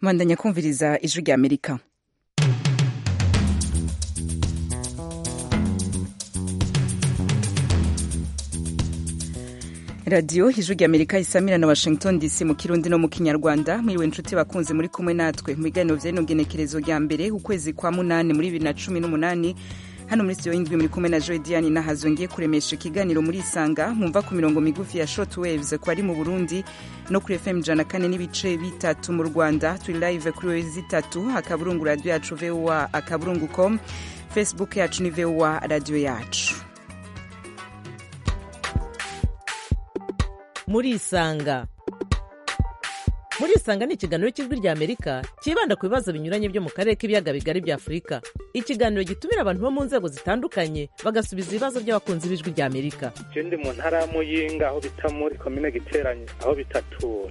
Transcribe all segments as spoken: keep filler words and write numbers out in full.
Mwandanya kumviriza ijwi rya Amerika. Radio ijwi rya Amerika isamira na Washington D C mu Kirundi no mu Kinyarwanda. Mwiriwe nshuti bakunze muri kumwe natwe mu biganiro vy'ino genekerezo rya mbere ukwezi kwa munani muri bibiri na cumi n'umunani. Hano muri studio y'indwi muri kumwe na Joy Diane na Hazongiye kuremesha ikiganiro muri Isanga mwumva ku mirongo migufi ya short waves ko ari mu Burundi no kuri F M jana kane n'ibice bitatu mu Rwanda. Turi live kuri wezi itatu akaburungu radio yacu V O A akaburungu com, Facebook yacu ni V O A radio yacu. Muri Isanga. Muri Isanga ni ikiganiro cy'ijwi rya Amerika kibanda ku bibazo binyuranye byo mu karere k'ibiyaga bigari bya Afurika. Ikiganiro gitumira abantu bo mu nzego zitandukanye bagasubiza ibibazo by'abakunzi b'ijwi rya Amerika. Je ndi mu ntara ya Muyinga aho bita muri commune Giteranye aho bitatura.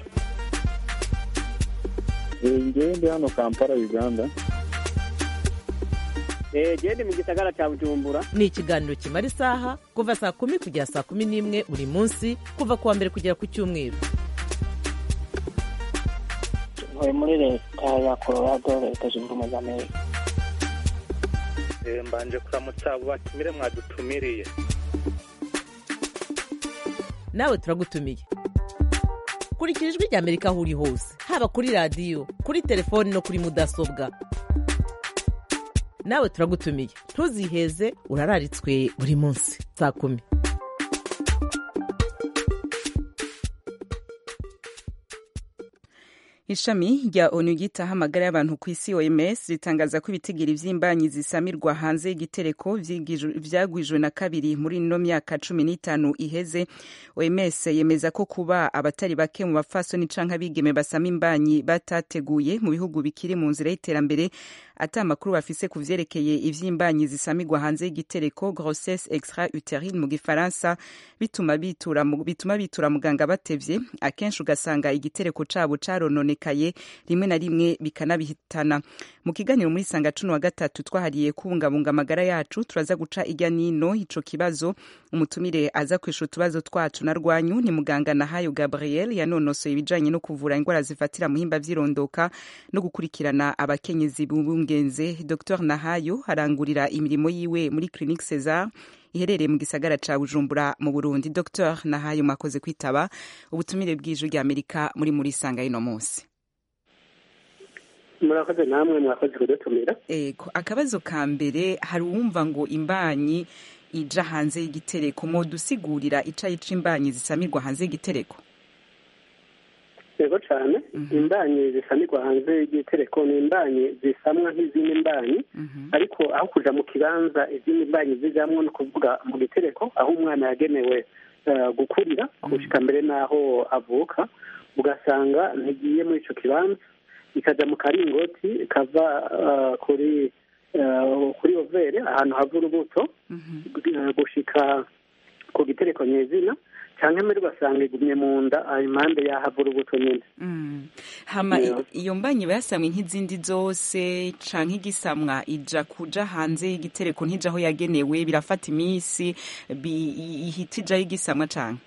Ngiye ndi hano Kampala Uganda. Eh je ndi mu gisagara cya Bujumbura. Ni ikiganiro kimara isaha kuva saa kumi kugera saa kumi n'imwe buri munsi kuva kuwa mbere kugera ku cyumweru. Ntuye muri leta ya Colorado, leta zunze ubumwe za Amerika. Eh mbanje kuramutsa abo batumire mwadutumiriye. Nawe turagutumiye. Kurikira ijwi rya Amerika aho uri hose, haba kuri radio, kuri telefone no kuri mudasobwa. Nawe turagutumiye. Ntuziheze urararitswe buri munsi saa kumi. Ishami rya O N U ryitaho amagara y'abantu ku isi O M S ritangaza ko ibitigiri vy'imbanyi zisamirwa hanze y'igitereko vyagwijwe na kabiri muri no myaka cumi n'itanu iheze. O M S yemeza ko kuba abatari bake mu bafasoni canke abigeme basama imbanyi batateguye mu bihugu bikiri mu nzira y'iterambere ata makuru bafise ku vyerekeye ivy'imbanyi zisamirwa hanze y'igitereko grossesse extra utérine mu gifaransa bituma bitura mu bituma bitura muganga batevye akenshi ugasanga igitereko cabo carononekaye rimwe na rimwe bikanabihitana. Mu kiganiro muri Sanga cuno wa gatatu twahariye kubungabunga amagara yacu turaza guca irya nino ico kibazo. Umutumire aza kwishura utubazo twacu na rwanyu ni muganga Nahayo Gabriel yanonosoye ibijanye no kuvura ingwara zifatira muhimba vyirondoka no gukurikirana abakenyezi bungenze. Docteur Nahayo harangurira imirimo yiwe muri Clinique César iherereye mu gisagara ca Bujumbura mu Burundi. Docteur Nahayo makoze kwitaba ubutumire bw'ijwi rya Amerika muri muri Sanga ino munsi. Murakoze namwe mwakoze kudutumira. Ego akabazo ka mbere hari uwumva ngo imbanyi ija hanze y'igitereko mo dusigurira ica yica imbanyi zisamirwa hanze y'igitereko. Yego cyane. Mm -hmm. Imbanyi zisamirwa hanze y'igitereko ni imbanyi zisamwa nk'izindi imbanyi. Mm -hmm. Ariko aho kuja mu kibanza izindi imbanyi zijamwo no kuvuga mu gitereko aho umwana yagenewe uh, gukurira gushika mbere naho avuka ugasanga ntigiye muri ico kibanza ikaja mu karingoti kava uh, kuri uh, kuri overe ahantu hava urubuto. Mm -hmm. gushika ku gitereko nyezina canke muri basanga igumye mu nda impande y'ahava urubuto nyene. Mm. Hama yeah. Iyo mbanyi basamwe nk'izindi zose canke igisamwa ija kuja hanze y'igitereko ntija aho yagenewe birafata imisi ihitija y'igisamwa canke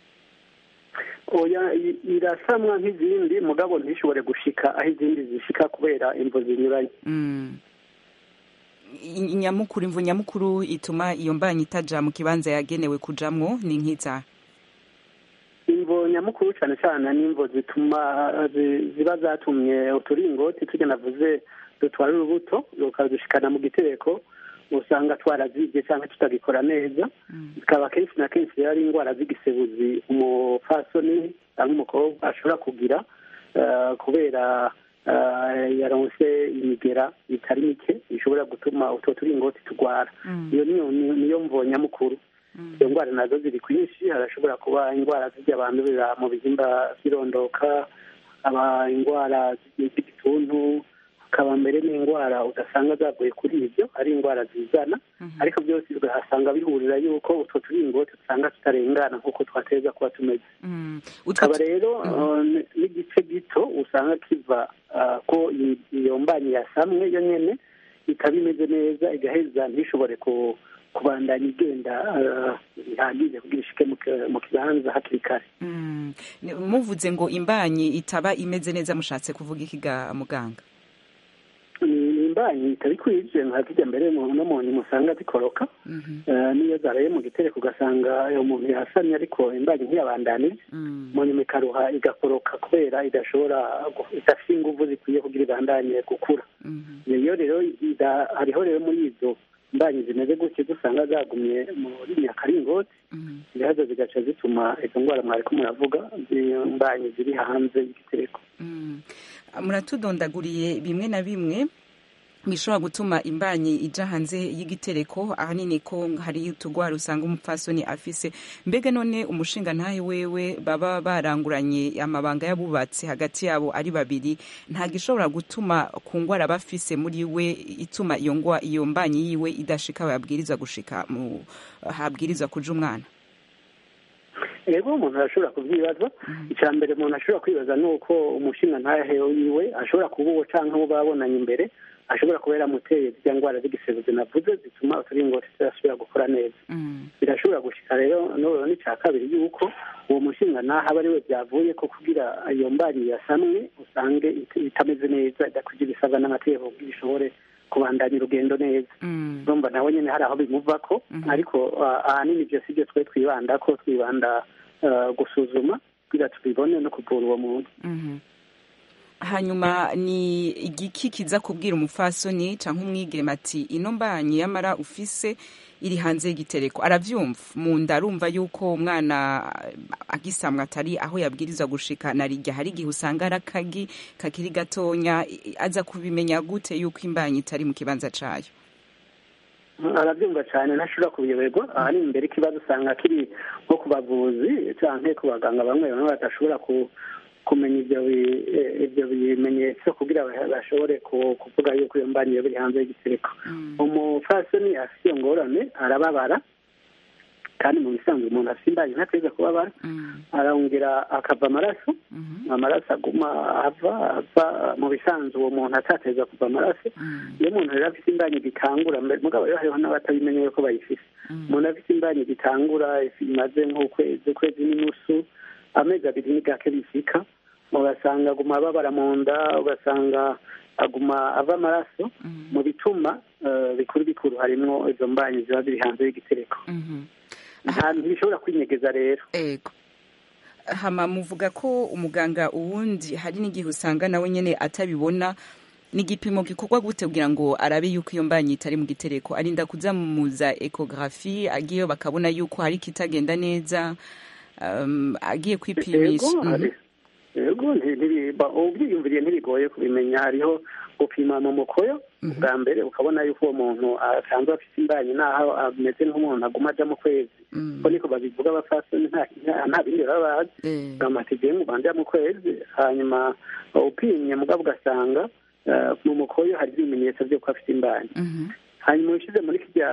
oya irasamwa nk'izindi mugabo ntishobore gushika aho izindi zishika kubera imvo zinyuranye. Mm. Inyamukuru imvu nyamukuru ituma iyo mbanyi itaja mu kibanza yagenewe kujamwo ni nk'iza imvo nyamukuru cyane cyane n'imvo zituma ziba zatumye uturingoti tujya navuze dutwara urubuto rukadushikana mu gitereko usanga twarazibye cyangwa tutagikora neza. Bikaba kenshi na kenshi ari indwara z'igisebuzi umufasoni cyangwa umukobwa ashobora kugira kubera yaronse imigera itari mike ishobora gutuma utwo turingoti tugwara. Iyo niyo mvo nyamukuru. Iyo ndwara nazo ziri kwinshi harashobora kuba indwara zijya abantu bira mu bihimba vyirondoka aba indwara z'igituntu hakaba mbere n'indwara udasanga zaguye kuri ibyo ari indwara zizana. Mm -hmm. Ariko byose ugasanga bihurira yuko utwo turingoti usanga tutarengana nk'uko twateza kuba tumeze. Mm -hmm. Ukaba rero mm -hmm. uh, n'igice gito usanga kiva uh, ko iyo mbanyi yasamwe yo nyene ikaba imeze neza igaheza ntishobore ku kubandanya igenda bihagije kugira ishike mu kibanza hakiri kare. Muvuze ngo imbanyi itaba imeze neza mushatse kuvuga iki ga muganga? Ni imbanyi itari kwije nka kijya mbere no muntu musanga zikoroka niyo zaraye mu gitereko ugasanga uyo muntu yasamye ariko imbanyi ntiyabandanije mu nyuma ikaruha igakoroka kubera idashobora idafite inguvu zikwiye kugira ibandanye gukura. Iyo rero hariho rero muri izo imbanyi zimeze gutyo dusanga zagumye muri nyakaringoti zihaza zigaca zituma izo ndwara mwariko muravuga imbanyi ziri hanze y'igitereko. Muratudondaguriye bimwe na bimwe bishobora gutuma imbanyi ija hanze y'igitereko, ahanini ko hari utugwara usanga umupfasoni afise. Mbega none umushinga ntahe wewe baba baranguranye amabanga y'abubatsi hagati yabo ari babiri, nta gishobora gutuma ku ngwara bafise muri we ituma iyo ngwa iyo mbanyi yiwe idashika yabwiriza gushika mu habwiriza kuja umwana? Ego umuntu arashobora kuvyibaza. Icya mbere umuntu ashobora kwibaza nuko umushinga ntahe wiwe ashobora kuba uwo canke abo babonanye imbere ashobora kuba yaramuteye zirya ndwara z'igiseruzi navuze zituma uturingoti tudasubira gukora neza. Birashobora gushika rero n'ubu n'icya kabiri yuko uwo mushinga naho aba ari we byavuye ko kugira iyo mbanyi yasamwe usange itameze neza idakugira ibisabwa n'amategeko kugira ishobore kubandanya urugendo neza. Urumva nawe nyine hari aho bimuvako, ariko ahanini ibyo si byo twe twibanda ko twibanda gusuzuma kugira tubibone no kuvura uwo muntu. Hanyuma ni igiki kiza kubwira umufasoni canke umwigeme ati ino mbanyi yamara ufise iri hanze y'igitereko? Aravyumva mu nda, arumva yuko umwana agisamwa atari aho yabwiriza gushika, narirya hari igihe usanga arakagi kakiri gatonya, aza kubimenya gute yuko imbanyi itari mu kibanza cayo? Arabyumva cyane ntashobora kubiyoberwa. Aha ni imbere ikibazo usanga kiri nko ku bavuzi canke ku baganga bamwe bamwe badashobora ku kumenya ibyo ibyo bimenyetso kugira bashobore kuvuga yuko iyo mbanyi biri hanze y'igitereko. Umufasoni afite iyo ngorane arababara, kandi mu bisanzwe umuntu afite imbanyi ntateza kubabara, arongera akava amaraso, amaraso aguma ava ava mu bisanzwe uwo muntu atateza kuva amaraso. Iyo umuntu rero afite imbanyi gitangura, mugabo rero hariho n'abatabimenya yuko bayifise. Umuntu afite imbanyi gitangura imaze nk'ukwezi ukwezi n'inusu, amezi abiri ni gake bisika, ugasanga aguma ababara mu nda, ugasanga aguma ava amaraso. Mu bituma bikuru bikuru harimwo izo mbanyi ziba ziri hanze y'igitereko. Ntibishobora kwinyegeza rero. Ego. Hama muvuga ko umuganga uwundi hari n'igihe usanga nawe nyene atabibona, ni igipimo gikorwa gute kugira ngo arabe yuko iyo mbanyi itari mu gitereko? Arinda kuza muza ecography agiye bakabona yuko hari kitagenda neza, um, agiye kwipimisha? Ego ubyiyumviriye ntibigoye kubimenya. Hariho gupima mu mukoyo bwa mbere ukabona yuko uwo muntu asanzwe afite imbanyi naho ameze nk'umuntu aguma aja mu kwezi, ko niko babivuga abafasoni, nta bindi baba bazi bamategeye ngo bande mu kwezi. Hanyuma upimye mugabo ugasanga mu mukoyo hari ibimenyetso byo ko afite imbanyi. Hanyuma ushize muri kirya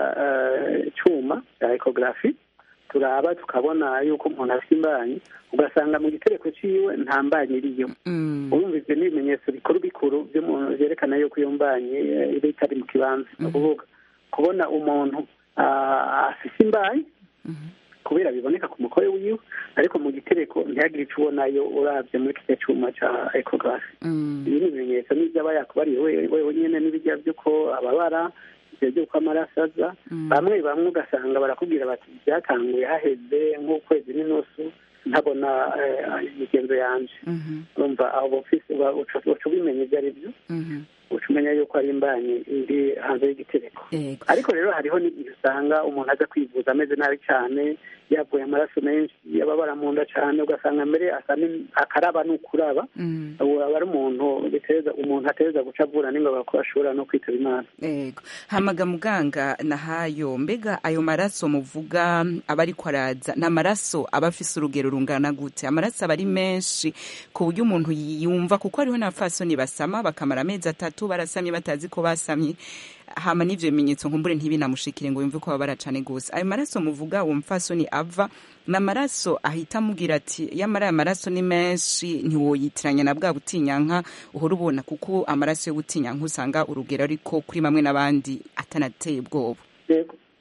cyuma cya ecography turaba tukabona yuko umuntu afite imbanyi, ugasanga mu gitereko ciwe nta mbanyi iriyo. Urumva ivyo n'ibimenyetso bikuru bikuru vy'umuntu vyerekana yuko iyo mbanyi iba itari mu kibanza. Ni ukuvuga kubona umuntu afise imbanyi kubera biboneka ku mukoyo wiwe, ariko mu gitereko ntihagire ico ubonayo uravye muri kirya cuma ca ecography. Ibi ni ibimenyetso n'ivyo aba yakubariye wewe nyene, n'ibirya vy'uko ababara, byuko amaraso aza. Bamwe bamwe ugasanga barakubwira bati byatanguye haheze nk'ukwezi n'inusu ntabona imigenzo yanje. Urumva aho bofise uca ubimenya ibyo ari byo, uca umenya yuko ari imbanyi iri hanze y'igitereko. Ariko rero hariho n'igihe usanga umuntu aza kwivuza ameze nabi cyane, yavuye amaraso menshi, yababara mu nda cyane, ugasanga mbere akaraba n'ukuraba. Aba ari umuntu biteza umuntu ateza guca avura n'ingoga ko ashobora no kwitaba Imana. Yego. Hamaga muganga nahayo, mbega ayo maraso muvuga aba ariko araza n'amaraso aba afise urugero rungana gute? Amaraso aba ari menshi ku buryo umuntu yumva, kuko hariho n'abafasoni basama bakamara amezi atatu barasamye batazi ko basamye, hama n'ivyo bimenyetso nkumbure ntibinamushikire ngo yumve ko babara cane gose. Ayo maraso muvuga uwo mfasoni ava n'amaraso ahita amugira ati yamara aya maraso ni menshi ntiwoyitiranya na bwa butinyanka uhora ubona, kuko amaraso yo butinyanka usanga urugero ariko kuri bamwe n'abandi atanateye ubwoba.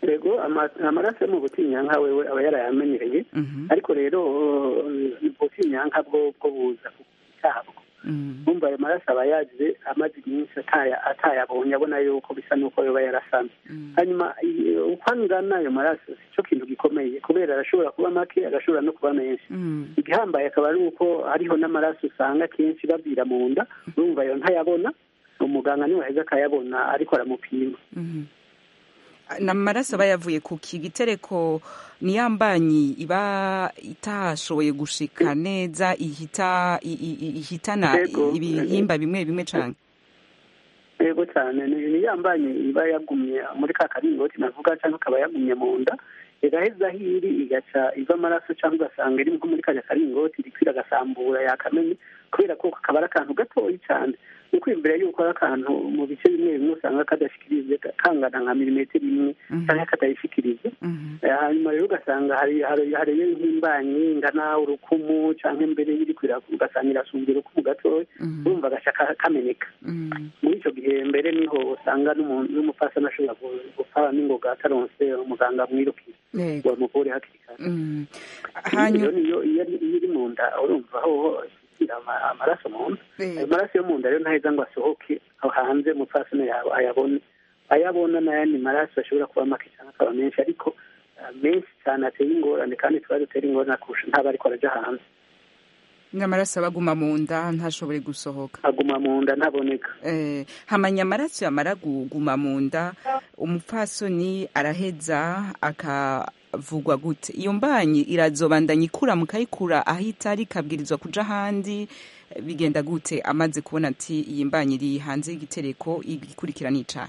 yego amaraso yo mu butinyanka wewe aba yarayamenyereye ariko rero ubutinyanka bwo bwo buza kutabwo bumva ayo maraso aba yaje amaze iminsi atayabonye abona yuko bisa n'uko yoba yarasamye hanyuma uko angana ayo maraso si cyo kintu gikomeye kubera arashobora kuba make agashobora no kuba menshi igihambaye akaba ari uko hariho n'amaraso usanga kenshi babwira mu nda urumva ayo ntayabona umuganga niwe aheza akayabona ariko aramupima n'amaraso aba yavuye ku gitereko niyambanyi iba itashoboye gushika neza ihita ihitana ibihimba bimwe bimwe cyane yego cyane niyambanyi iba yagumye muri ka karingoti navuga cyangwa akaba yagumye mu nda igaheza hiri igaca iva amaraso cyangwa ugasanga iri nko muri kajya karingoti rikwira agasambura yakamenye kubera ko kakaba ari akantu gatoya cyane ni uko imbere y'uko ari akantu mu bice bimwe bimwe usanga kadashikirize kangana nka milimetero imwe cyangwa katayishikirize hanyuma rero ugasanga hariyo nk'imbanyi ingana urukumu cyangwa imbere y'iri kwira ugasanga irasumbye urukumu gatoya urumva agaca kameneka muri icyo gihe mbere niho usanga n'umupfasoni ashobora gupfa n'ingoga ataronse umuganga amwirukira ngo bamuvure hakiri kare iyo iri mu nda urumva aho amaraso mu nda ayo maraso yo mu nda rero ntaheza ngo asohoke aho hanze umupfasoni yawe ayabone ayabona n'ayandi maraso ashobora kuba make cyangwa akaba menshi ariko menshi cyane ateye ingorane kandi tuba dutera ingorane kurusha ntaba ariko araja hanze n'amaraso aba aguma mu nda ntashobore gusohoka aguma mu nda ntaboneka eh hamanya amaraso yamara kuguma mu nda umupfasoni araheza akavugwa gute iyo mbanyi irazobandanya ikura mukayikura ahita rikabwirizwa kuja handi bigenda gute amaze kubona ati iyi mbanyi iri hanze y'igitereko igikurikirana icaha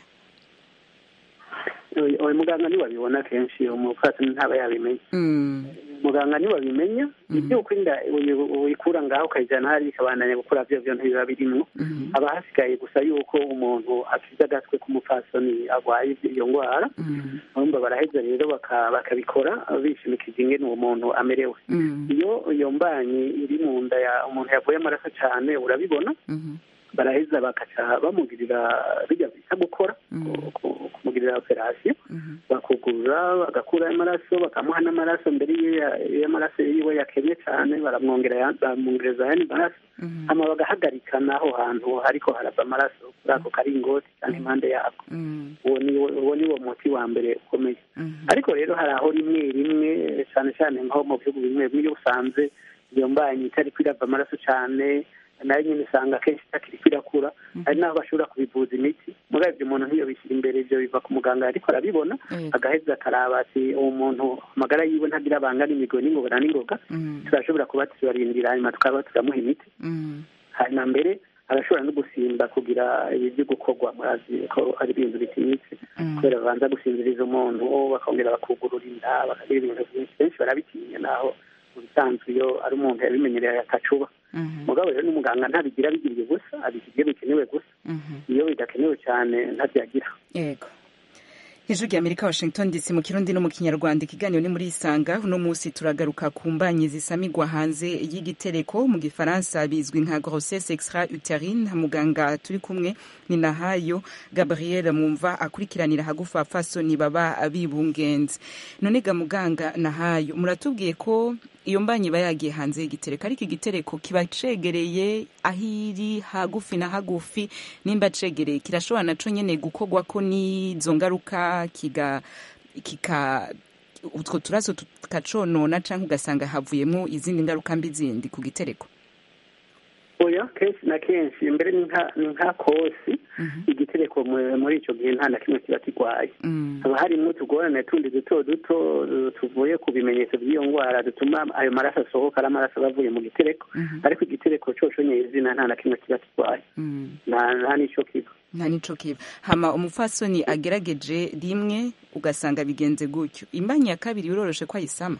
uyu muganga niwe abibona kenshi umupfasoni ntaba yabimenya muganga niwe abimenya ibyo uko inda uyikura ngaho ukayijyana hariya ikabandanya gukura byo byo ntibiba birimo haba hasigaye gusa yuko umuntu afite agatwe k'umupfasoni arwaye iyo ndwara urumva baraheza rero bakabikora bishimikije ingene uwo muntu amerewe iyo iyo mbanyi iri mu nda ya umuntu yavuye amaraso cyane urabibona baraheza bakaca bamugirira bijya bisa gukora kumugirira operasiyo bakugurura bagakura amaraso bakamuha n'amaraso mbere y'amaraso yiwe yakennye cyane baramwongera bamwongereza ayandi maraso hama bagahagarika n'aho hantu hariko harava amaraso kuri ako karingoti cyangwa impande yako uwo ni wo muti wa mbere ukomeye ariko rero hari aho rimwe rimwe cyane cyane nko mu bihugu bimwe bimwe usanze iyo mbanyi itari kwirava amaraso cyane nayo nyine usanga akenshi itakiri kwirakura hari n'aho bashobora kubivuza imiti muri ibyo umuntu ntiyo bishyira imbere ibyo biva ku muganga ariko arabibona agaheza akaraba ati uwo muntu amagara yiwe ntagira abangana imigo n'ingoga n'ingoga turashobora kuba tubarindira hanyuma tukaba turamuha imiti hanyuma mbere arashobora no gusimba kugira ibyo gukorwa murazi ko ari ibintu bitinyitse kubera babanza gusinziriza umuntu bakongera bakugurura inda bakagira ibintu byinshi benshi barabitinya naho mu bisanzwe iyo ari umuntu yabimenyereye atacuba mugabo rero n'umuganga ntabigira bigiriye gusa abigira bikenewe gusa iyo bidakenewe cyane ntabyagira yego ijwi ry'amerika washington dc mu kirundi no mu kinyarwanda ikiganiro ni muri isanga uno munsi turagaruka ku mbanyi zisamigwa hanze y'igitereko mu gifaransa bizwi nka grossesse extra uterine muganga turi kumwe ni nahayo Gabriel mumva akurikiranira hagufa fasoni baba bibungenze none ga muganga nahayo muratubwiye ko iyo mbanyi bayagiye hanze y'igitereko ariko igitereko kiba cegereye ahiri hagufi na hagufi nimba cegereye kirashobora naco nyene gukorwa ko n'izo ngaruka kiga kika utwo turazo tukaconona canke ugasanga havuyemo izindi ngaruka mbi zindi ku gitereko oya kenshi na kenshi mbere ni nka kosi igitereko muri icyo gihe nta na kimwe kiba kirwaye haba harimo utugorane tundi duto duto tuvuye ku bimenyetso by'iyo ndwara dutuma ayo maraso asohoka ari amaraso aba avuye mu gitereko ariko igitereko coshonye izina nta na kimwe kiba kirwaye nta n'icyo kiba nta nico kiba hama umupfasoni agerageje rimwe ugasanga bigenze gutyo imbanyi ya kabiri biroroshe ko ayisama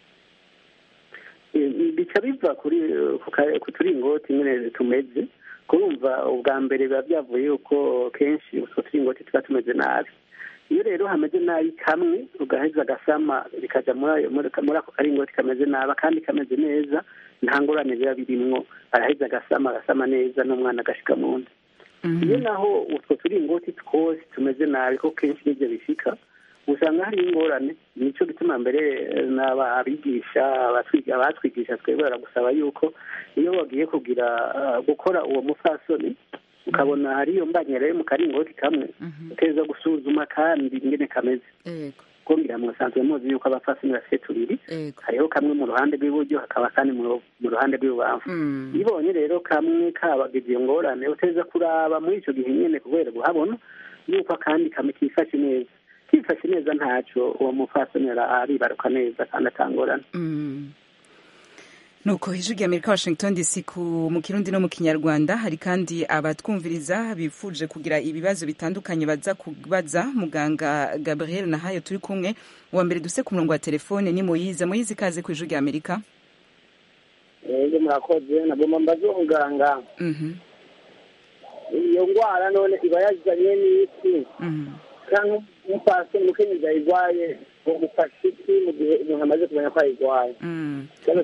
bica biva kuri ku turingoti nyine tumeze kurumva ubwa mbere biba byavuye yuko kenshi utwo turingoti tuba tumeze nabi iyo rero hameze nabi kamwe ugaheza agasama bikajya muri ako karingoti kameze nabi kandi kameze neza nta ngorane biba birimwo araheza agasama agasama neza n'umwana agashika mu nda iyo naho utwo turingoti twose tumeze nabi ko kenshi n'ibyo bishika usanga hari ingorane. Nico gituma mbere n'ababigisha abatwigisha twebwe baragusaba yuko iyo wagiye kugira gukora uwo mufasoni ukabona hari iyo mbanyere mu karingoti kamwe uteza gusuzuma kandi ingene kameze. Yego. Kumbira mu sanzwe muzi yuko abafasoni bafite tubiri, hariho kamwe mu ruhande rw'iburyo hakaba kandi mu ruhande rw'ibubamfu. Ibonye rero kamwe kabagize iyo ngorane uteza kuraba muri ico gihe nyene kubera guhabona yuko kandi kamwe kifashe neza. Kifashe neza ntaco uwo mufasoni aribaruka neza kandi atangorana. Nuko ijwi rya Amerika Washington D C ku mu Kirundi no mu Kinyarwanda. Hari kandi abatwumviriza bifuje kugira ibibazo bitandukanye baza kubaza muganga Gabriel Nahayo turi kumwe. Uwa mbere duse ku murongo wa telefone ni Moyize. Moyize kaze ku ijwi rya Amerika. Ego murakoze nagomba mbaze umuganga. Mhm. Iyo ngwara none iba yazanye n'iki? Mhm. Cyangwa umupasi mukenyezi ayigwaye ngo gufasha iki mu gihe umuntu amaze kumenya ko ayigwaye? Mhm.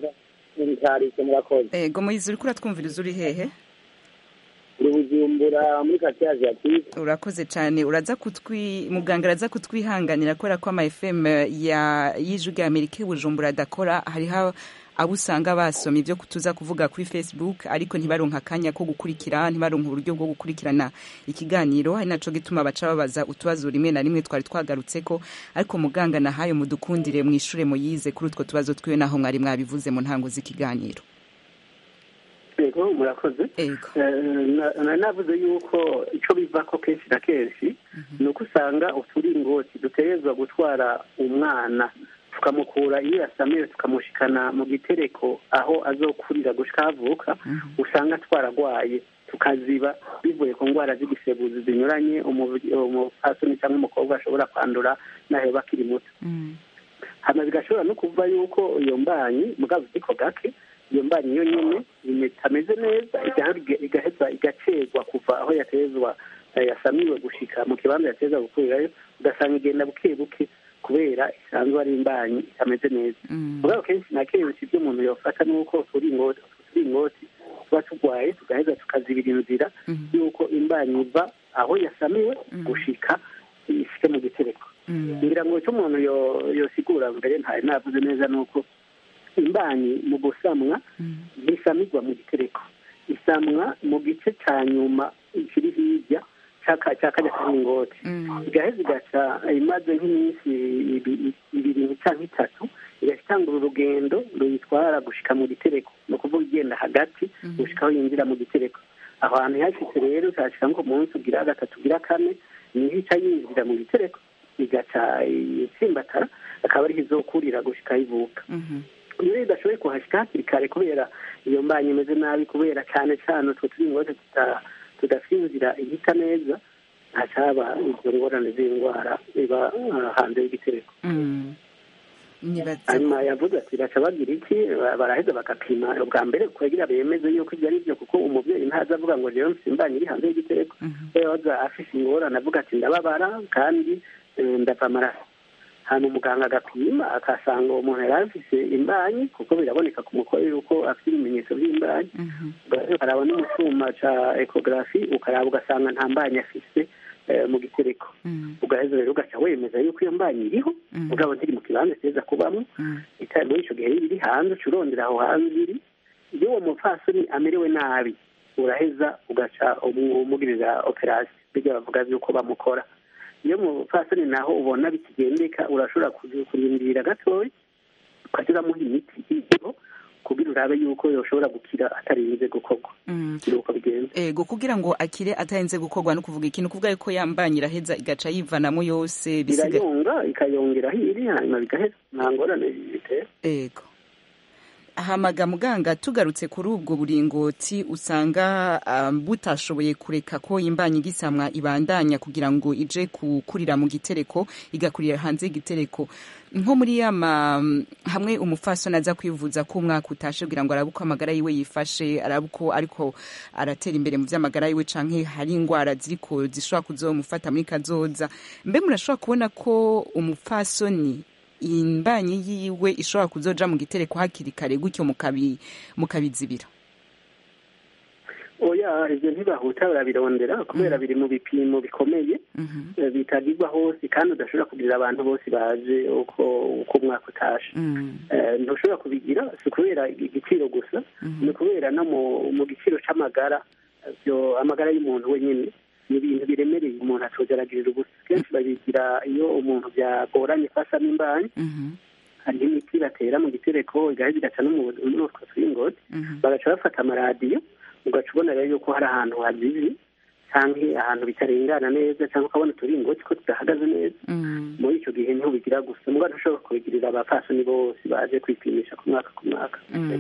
Ego Moyize uriko uratwumviriza uri hehe? Ubujumbura muri quartier Asiatique. Urakoze cyane. Uraza kutwi muganga araza kutwihanganira kubera ko ama F M ya y'ijwi rya Amerika Bujumbura adakora. Hariho abo usanga basoma ibyo kutuza kuvuga kuri Facebook ariko ntibaronka akanya ko gukurikira, ntibaronka uburyo bwo gukurikirana ikiganiro. Hari naco gituma baca babaza utubazo rimwe na rimwe twari twagarutseko, ariko muganga Nahayo mudukundire mwishure Moyize kuri utwo tubazo twiwe naho mwari mwabivuze mu ntango z'ikiganiro. Ego murakoze. Ego. Na navuze yuko ico biva ko kenshi na kenshi nuko usanga uturingoti duterezwa gutwara umwana tukamukura iyo yasamiwe tukamushikana mu gitereko aho azokurira gushika havuka, usanga twaragwaye tukaziba bivuye ku ngwara z'igisebuzi zinyuranye umupfasoni cyangwa umukobwa ashobora kwandura naho bakiri muto. Hama bigashobora no kuva yuko iyo mbanyi mugabo ziko gake iyo mbanyi iyo nyene itameze neza igaheza igacegwa kuva aho yatezwa yasamiwe gushika mu kibanza yateza gukurirayo, ugasanga igenda buke buke kubera isanzwe ari imbanyi itameze neza. Mugabo kenshi na kenshi ibyo umuntu yofata nuko turi ingoti turi ingoti tuba tugwaye tugaheza tukazibira inzira yuko imbanyi iva aho yasamiwe gushika ishike mu gitereko. Ngira ngo icyo umuntu yosigura mbere ntari navuze neza nuko imbanyi mu gusamwa ntisamirwa mu gitereko, isamwa mu gice cya nyuma kiri hirya cyaka cyaka cy'ingoti. Igaheza igaca imaze nk'iminsi ibiri cyangwa itatu igatangura urugendo ruyitwara gushika mu gitereko, no kuvuga igenda hagati gushika aho yinjira mu gitereko. Aho hantu yashitse rero cyashika nko munsi ugira gatatu ugira kane niho ica yinjira mu gitereko igaca itsimbatara akaba ari izokurira gushika ivuka. Iyo idashoboye kuhashika hakiri kare kubera iyo mbanyi imeze nabi, kubera cyane cyane utwo turingoti tudasinzira ihita neza, hacaba izo ngorane z'indwara iba hanze y'igitereko. Hanyuma yavuze ati baca bagira iki, baraheza bagapima ubwa mbere kugira bemeze yuko ibyo ari byo, kuko umubyeyi ntaza avuga ngo rero mfite imbanyi iri hanze y'igitereko. Yaza afise ingorane avuga ati ndababara kandi ndava amaraso. Hanyuma umuganga agapima akasanga uwo muntu yari afise imbanyi, kuko biraboneka ku mukore yuko afite ibimenyetso by'imbanyi. Ukaraba no mu cyuma ca ecography ukaraba ugasanga nta mbanyi afise mu gitereko. Ugaheza rero ugaca wemeza yuko iyo mbanyi iriho mugabo ntiri mu kibanza cyeza kubamo, itari muri ico gihe iri hanze ucurondera aho hanze iri. Iyo uwo mupfasoni amerewe nabi uraheza ugaca umugirira operation bijya bavuga yuko bamukora. Iyo mupfasoni naho ubona bikigendeka urashobora kurindira gatoya ukagira muha imiti iriho kugira urabe yuko yoshobora gukira atarinze gukorwa. Nuko bigenze. Ego kugira ngo akire atarinze gukorwa no kuvuga ikintu kuvuga yuko yambanye iraheza igaca yivanamo yose bisiga birayonga ikayongera hiri hanyuma bigaheza nta ngorane bitera. Ego. Hamaga muganga tugarutse kuri ubwo buringoti usanga um, butashoboye kureka ko imbanyi gisamwa ibandanya kugira ngo ije kukurira mu gitereko igakurira hanze y'igitereko, nko muri yama hamwe umufasoni aza kwivuza ko umwaka utashe kugira ngo arabuko amagara yiwe yifashe, arabuko ariko aratera imbere mu vy'amagara yiwe canke hari ingwara ziriko zishobora kuzomufata muri kazoza, mbe murashobora kubona ko umufasoni imbanyi yiwe ishobora kuzoja mu gitereko hakiri kare gutyo mukabi mukabizibira? oya ivyo ntibahuta barabirondera kubera biri mu bipimo bikomeye bitagirwa hose kandi udashobora kugirira abantu bose baje uko uko umwaka utashe ntushobora kubigira si kubera igiciro gusa ni kubera no mu giciro c'amagara byo amagara y'umuntu wenyine ni ibintu biremereye umuntu atogeragirira ubusa kenshi babigira iyo umuntu byagoranye kwasa n'imbanyi hari imiti batera mu gitereko igaheza igaca no mu utwo turingoti bagaca bafata amaradiyo ugaca ubona rero yuko hari ahantu hazizi cyangwa ahantu bitarengana neza cyangwa ukabona uturingoti ko tudahagaze neza muri icyo gihe niho bigira gusa mugabo ntushobora kubigirira abapfasoni bose baje kwipimisha ku mwaka ku mwaka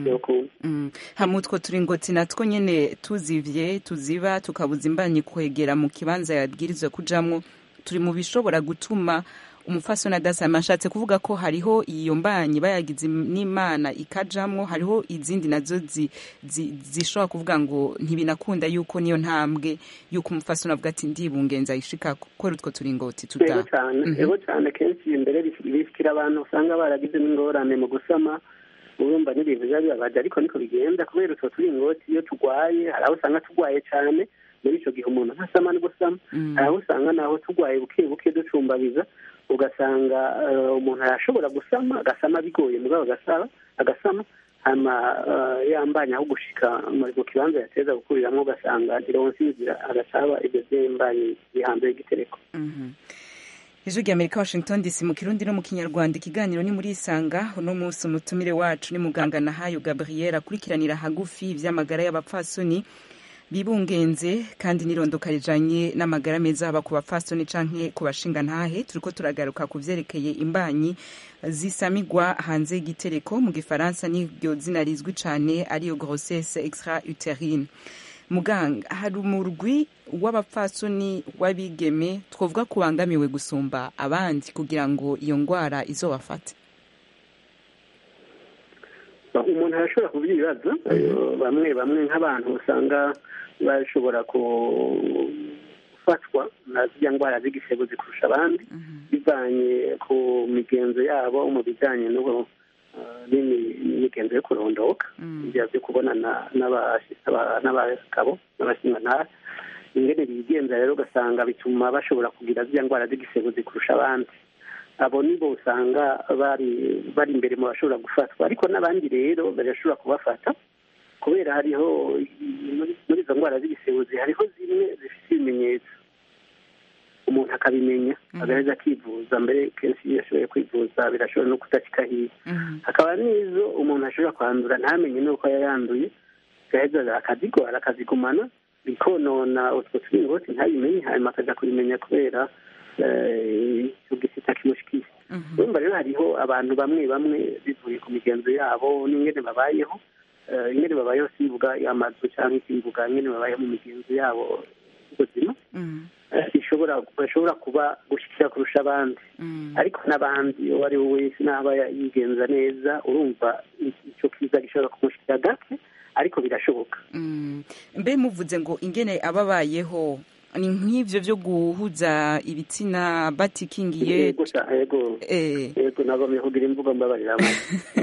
hamwe utwo turingoti natwo nyine tuzivye tuziba tukabuza imbanyi kwegera mu kibanza yabwirizwa kujamwo turi mu bishobora gutuma umufasoni adasama. Nshatse kuvuga ko hariho iyo mbanyi bayagize n'Imana ikajamwo, hariho izindi nazo zishobora kuvuga ngo ntibinakunda yuko niyo ntambwe yuko umufasoni avuga ati ndibungenza ishika gukora utwo turingoti tuda. Ego cyane ego cyane kenshi imbere bishikira abantu usanga baragize n'ingorane mu gusama urumva n'ibintu byababaje ariko niko bigenda kubera utwo turingoti iyo tugwaye hari aho usanga tugwaye cyane muri icyo gihe umuntu ntasama no gusama hari aho usanga naho tugwaye buke buke ducumbabiza ugasanga umuntu arashobora gusama agasama bigoye mugabo agasaba agasama hama yambanya aho gushika mu kibanza yateza gukuriramo ugasanga ironsi inzira agasaba ibyo byembanye bihambaye igitereko. Ijwi ry'Amerika Washington D C mu Kirundi no mu Kinyarwanda. Ikiganiro ni muri Isanga. Uno munsi umutumire wacu ni muganga Nahayo Gabriel akurikiranira hagufi ivy'amagara y'abapfasoni bibungenze kandi nirondoka rijanye n'amagara meza haba ku bapfasoni canke ku bashinga ntahe. Turiko turagaruka ku vyerekeye imbanyi zisamigwa hanze y'igitereko, mu Gifaransa n'iryo zina rizwi cane ariyo grossesse extra-utérine. Muganga, hari umurwi w'abapfasoni w'abigeme twovuga kubangamiwe gusumba abandi kugira ngo iyo ngwara izobafate? Umuntu arashobora kubyibaza, bamwe bamwe nk'abantu usanga bashobora gufatwa na ziriya ndwara z'igisebo zikurusha abandi bivanye ku migenzo yabo mu bijyanye n'ubu n'imigenzo yo kurondoka ibyo byo kubonana n'abagabo n'abashingantahe ingene bigenza rero ugasanga bituma bashobora kugira ziriya ndwara z'igisebo zikurusha abandi. Abo nibo usanga bari bari imbere mu bashobora gufatwa ariko n'abandi rero barashobora kubafata kubera hariho muri izo ndwara z'igisebo hariho zimwe zifite ibimenyetso umuntu akabimenya agaheza akivuza mbere kenshi iyo ashoboye kwivuza birashobora no kudashika hiya. Hakaba n'izo umuntu ashobora kwandura ntamenye n'uko yayanduye agaheza akazigwara akazigumana bikonona utwo turingoti ntabimenye hanyuma akaza kubimenya kubera ugisita kimushikira. Urumva rero hariho abantu bamwe bamwe bivuye ku migenzo yabo n'ingene babayeho ingene babayeho simvuga amazu cyangwa simvuga ingene babayeho mu migenzo yabo ubuzima ishobora bashobora kuba gushikira kurusha abandi ariko n'abandi uwo ari we wese n'aba yigenza neza urumva icyo kiza gishobora kumushikira gake ariko birashoboka. Mbe muvuze ngo ingene ababayeho ni nk'ivyo vyo guhuza ibitsina batikingiye yego yego yego nabo mihugira imvugo mbabarira mu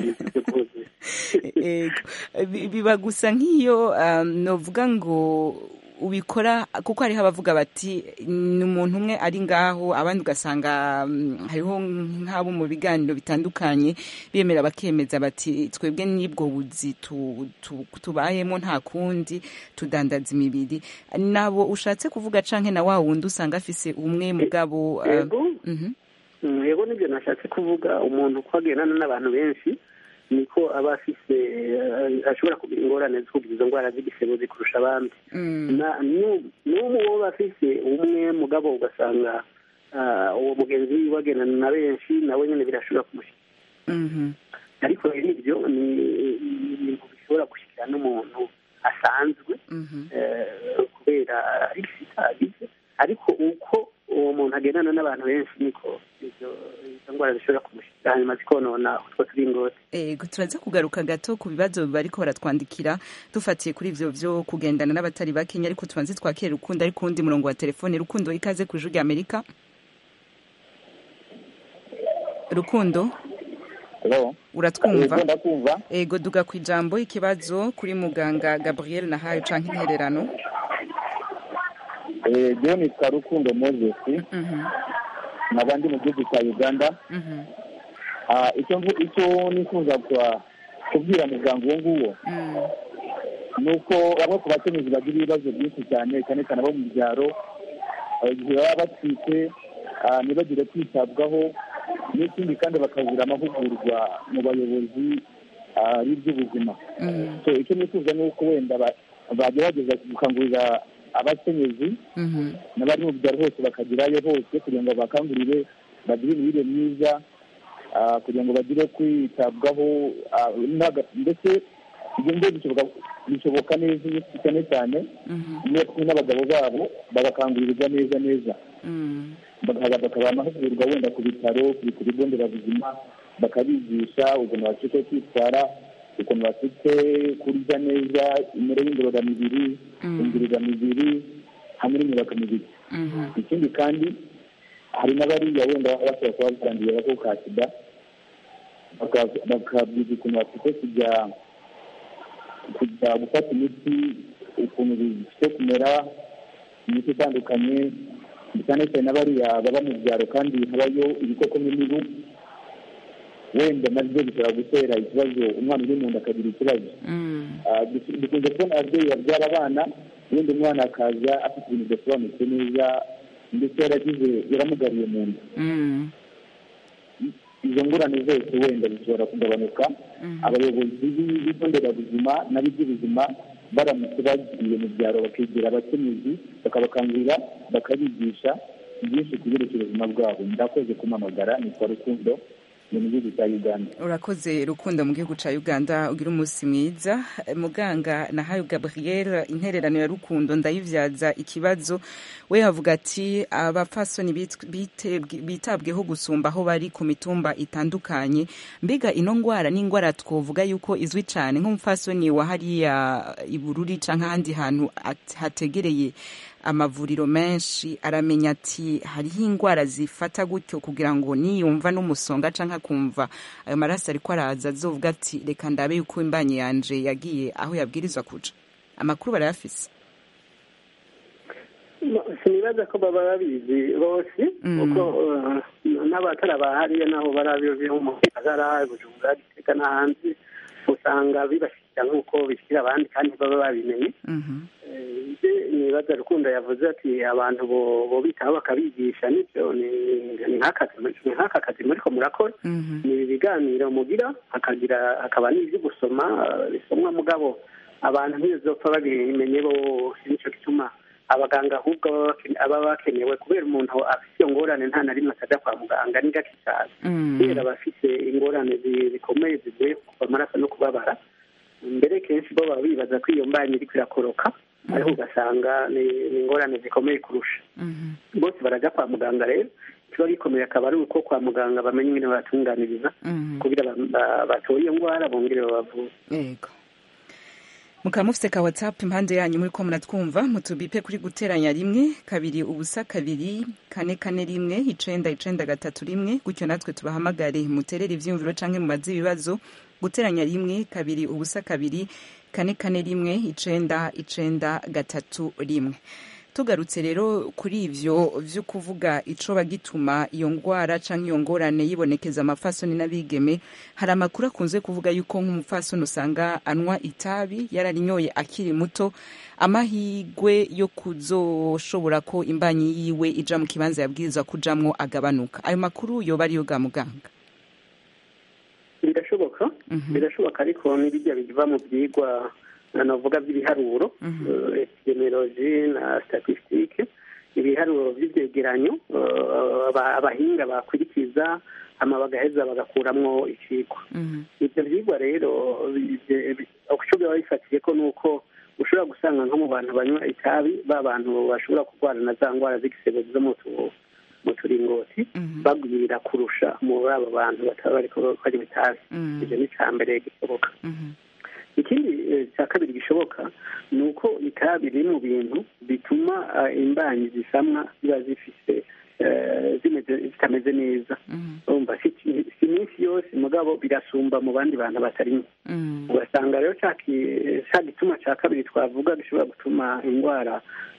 biba gusa nk'iyo novuga ngo ubikora kuko hariho abavuga bati ni umuntu umwe ari ngaho abandi ugasanga hariho nk'abo mu biganiro bitandukanye bemera bakemeza bati twebwe n'ibwo buzi tubayemo nta kundi tudandaza imibiri. Nabo ushatse kuvuga canke na wa wundi usanga afise umwe mugabo yego nibyo nashatse kuvuga umuntu ko agendana n'abantu benshi niko aba afise ashobora kugira ingorane zo kugira izo ndwara z'igisebo zikurusha abandi. N'umwe uwo bafise umwe mugabo ugasanga uwo mugenzi wiwe agendana na benshi nawe nyine birashobora kumushyikira ariko rero ibyo ni ibintu bishobora gushyikira n'umuntu asanzwe kubera ari sitagize ariko uko uwo muntu agendana n'abantu benshi niko izo ndwara zishobora kumushyikira hanyuma zikonona utwo turingoti. Ego turaza kugaruka gato ku bibazo bariko baratwandikira dufatiye kuri ivyo vyo kugendana n'abatari bakenya ariko tubanze twakire Rukundo ariko undi murongo wa telefone. Rukundo ikaze ku Ijwi ry'Amerika. Rukundo Hello? uratwumva Yego, ndakumva. ego duga ku ijambo ikibazo kuri muganga Gabriel Nahayo canke intererano. Eh, John nitwa Rukundo Moses. Mhm. Nabandi mu gihugu cya Uganda. Mhm. Ah, icyo mvu- icyo nifuza kwa kubwira muganga uwo nguwo Mm. nuko bamwe ku bakenyezi bagira ibibazo byinshi cyane cyane cyane abo mu byaro, eh, igihe baba batwite ah, ntibagire kwitabwaho, n'ikindi kandi bakabura amahugurwa mu bayobozi ah, b'iby'ubuzima. Mm. So icyo nifuza ni uko wenda ba- bagerageza gukangurira abakenyezi Mhm. n'abari mu byaro hose bakagerayo hose kugira ngo bakangurire bagire imirire myiza, ah, kugira ngo bagire kwitabwaho, ah, n'aga- ndetse ibyo ngibyo bishoboka- bishoboka neza cyane cyane Mhm. iyo kumwe n'abagabo babo bagakangurirwa neza neza, Mm. bakaza bakaba amahugurwa wenda ku bitaro, ku ku bigo nderabuzima, bakabigisha ukuntu bafite kwitwara, ukuntu bafite kurya neza, imere y'ingororamubiri, Mm. ingiriramubiri hamwe n'imyubakamubiri. Mhm. Ikindi kandi hari n'abariya wenda baba bashobora kuba baranduye agakoko ka sida, baka- bakabwirwa ukuntu bafite kujya kujya gufata imiti, ukuntu bifite kumera, imiti itandukanye, cyane cyane n'abariya baba mu byaro kandi habayo ibikoko n'imibu, wenda nabyo bishobora gutera ikibazo, umwana uri mu nda akagira ikibazo. Mm. Ah, duku- dukunze kubona ababyeyi babyara abana, wenda umwana akaza afite ibintu bidasobanutse neza, ndetse yaragize yaramugariye mu nda. Mm. Izo ngorane zose wenda zishobora kugabanuka, Mhm. abayobozi b'ibigo nderabuzima n'ab'iby'ubuzima baramutse bagiye mu byaro bakegera abakenyezi bakabakangurira, bakabigisha byinshi ku byerekeye ubuzima bwabo. Ndakoze kumpamagara, nitwa Rukundo, ni mu gihugu cya Uganda. Urakoze Rukundo mu gihugu ca Uganda, ugira umunsi mwiza. Muganga Nahayo Gabriel, intererano ya Rukundo ndayivyaza ikibazo. We havuga ati abapfasoni bit- bite- bitabweho gusumba aho bari ku mitumba itandukanye. Mbega ino ngwara ni ingwara twovuga yuko izwi cane nk'umupfasoni wa hariya i Bururi canke ahandi hantu at- hategereye amavuriro menshi, aramenya ati hariho ingwara zifata gutyo, kugira ngo niyumva n'umusonga canke akumva ayo maraso ariko araza azovuga ati reka ndabe yuko imbanyi yanje yagiye aho yabwirizwa kuja. Amakuru barayafise. No, sinibaza ko baba babizi bose kuko uh, n'abatari abahariya naho barabizi mu Gisagara, Bujumbura, Gitega n'ahandi, usanga bibashikira nk'uko bishikira abandi kandi baba babimenye. Mhm. Eh, nibaza Rukundo yavuze ati abantu bo bo bitaho bakabigisha, nibyo ni ni nk'akazi ni nk'aka kazi muriko murakora. Mhm. Ni ibiganiro mugira, hakagira hakaba n'ibyo gusoma uh, bisomwa mugabo abantu ntibizopfa babimenye bo, nico gituma abaganga ahubwo baba bakene- aba bakenewe kubera umuntu afite iyo ngorane nta na rimwe atajya kwa muganga, ni gake cyane Mm. kubera abafite ingorane zi- zikomeye zivuye kuva amaraso no kubabara. Mbere kenshi bo baba bibaza ko iyo mbanyi iriko irakoroka, ariko ugasanga ni ni ingorane zikomeye kurusha. Mhm. Bose barajya kwa muganga, rero kiba gikomeye akaba ari uko kwa muganga bamenye ingene babatunganiriza Mhm. kugira ba- ba- batore iyo ngwara bongere babavure. Yego. Mukaba mufise ka WhatsApp impande yanyu muri ko muratwumva, mutubipe kuri guteranya rimwe kabiri ubusa kabiri kane kane rimwe icenda icenda gatatu rimwe, gutyo natwe tubahamagare muterere ivyumviro canke mubaze ibibazo. Guteranya rimwe kabiri ubusa kabiri kane kane rimwe icenda icenda gatatu rimwe. Tugarutse rero kuri ivyo vyo kuvuga ico bagituma iyo ngwara canke iyo ngorane yibonekeza amafasoni n'abigeme, hari amakuru akunze kuvuga yuko nk'umufasoni usanga anwa itabi yararinyoye akiri muto, amahigwe yo kuzoshobora ko imbanyi yiwe ija mu kibanza yabwirizwa kujamwo agabanuka. Ayo makuru yoba ariyo ga muganga? Birashoboka, birashoboka ariko n'ibijya biva mu byigwa navuga by'ibiharuro, epidemiology na statistique, ibiharuro by'ibyegeranyo abahinga bakurikiza hama bagaheza bagakuramwo icigwa. Ibyo byigwa rero uco biba bifatiye ko nuko ushobora gusanga nko mu bantu banywa itabi, ba bantu bashobora kurwara na za ngwara z'igisebe zo mu mu turingoti bagwira kurusha muri abo bantu bataba bariko banywa itabi. Ivyo ni ca mbere gishoboka. Ikindi cya kabiri gishoboka ni uko itabi riri mu bintu bituma imbanyi zisamwa ziba zifise zimeze zitameze neza urumva si iminsi yose mugabo birasumba mu bandi bantu batarimo ugasanga rero cya gituma cya kabiri twavuga gishobora gutuma indwara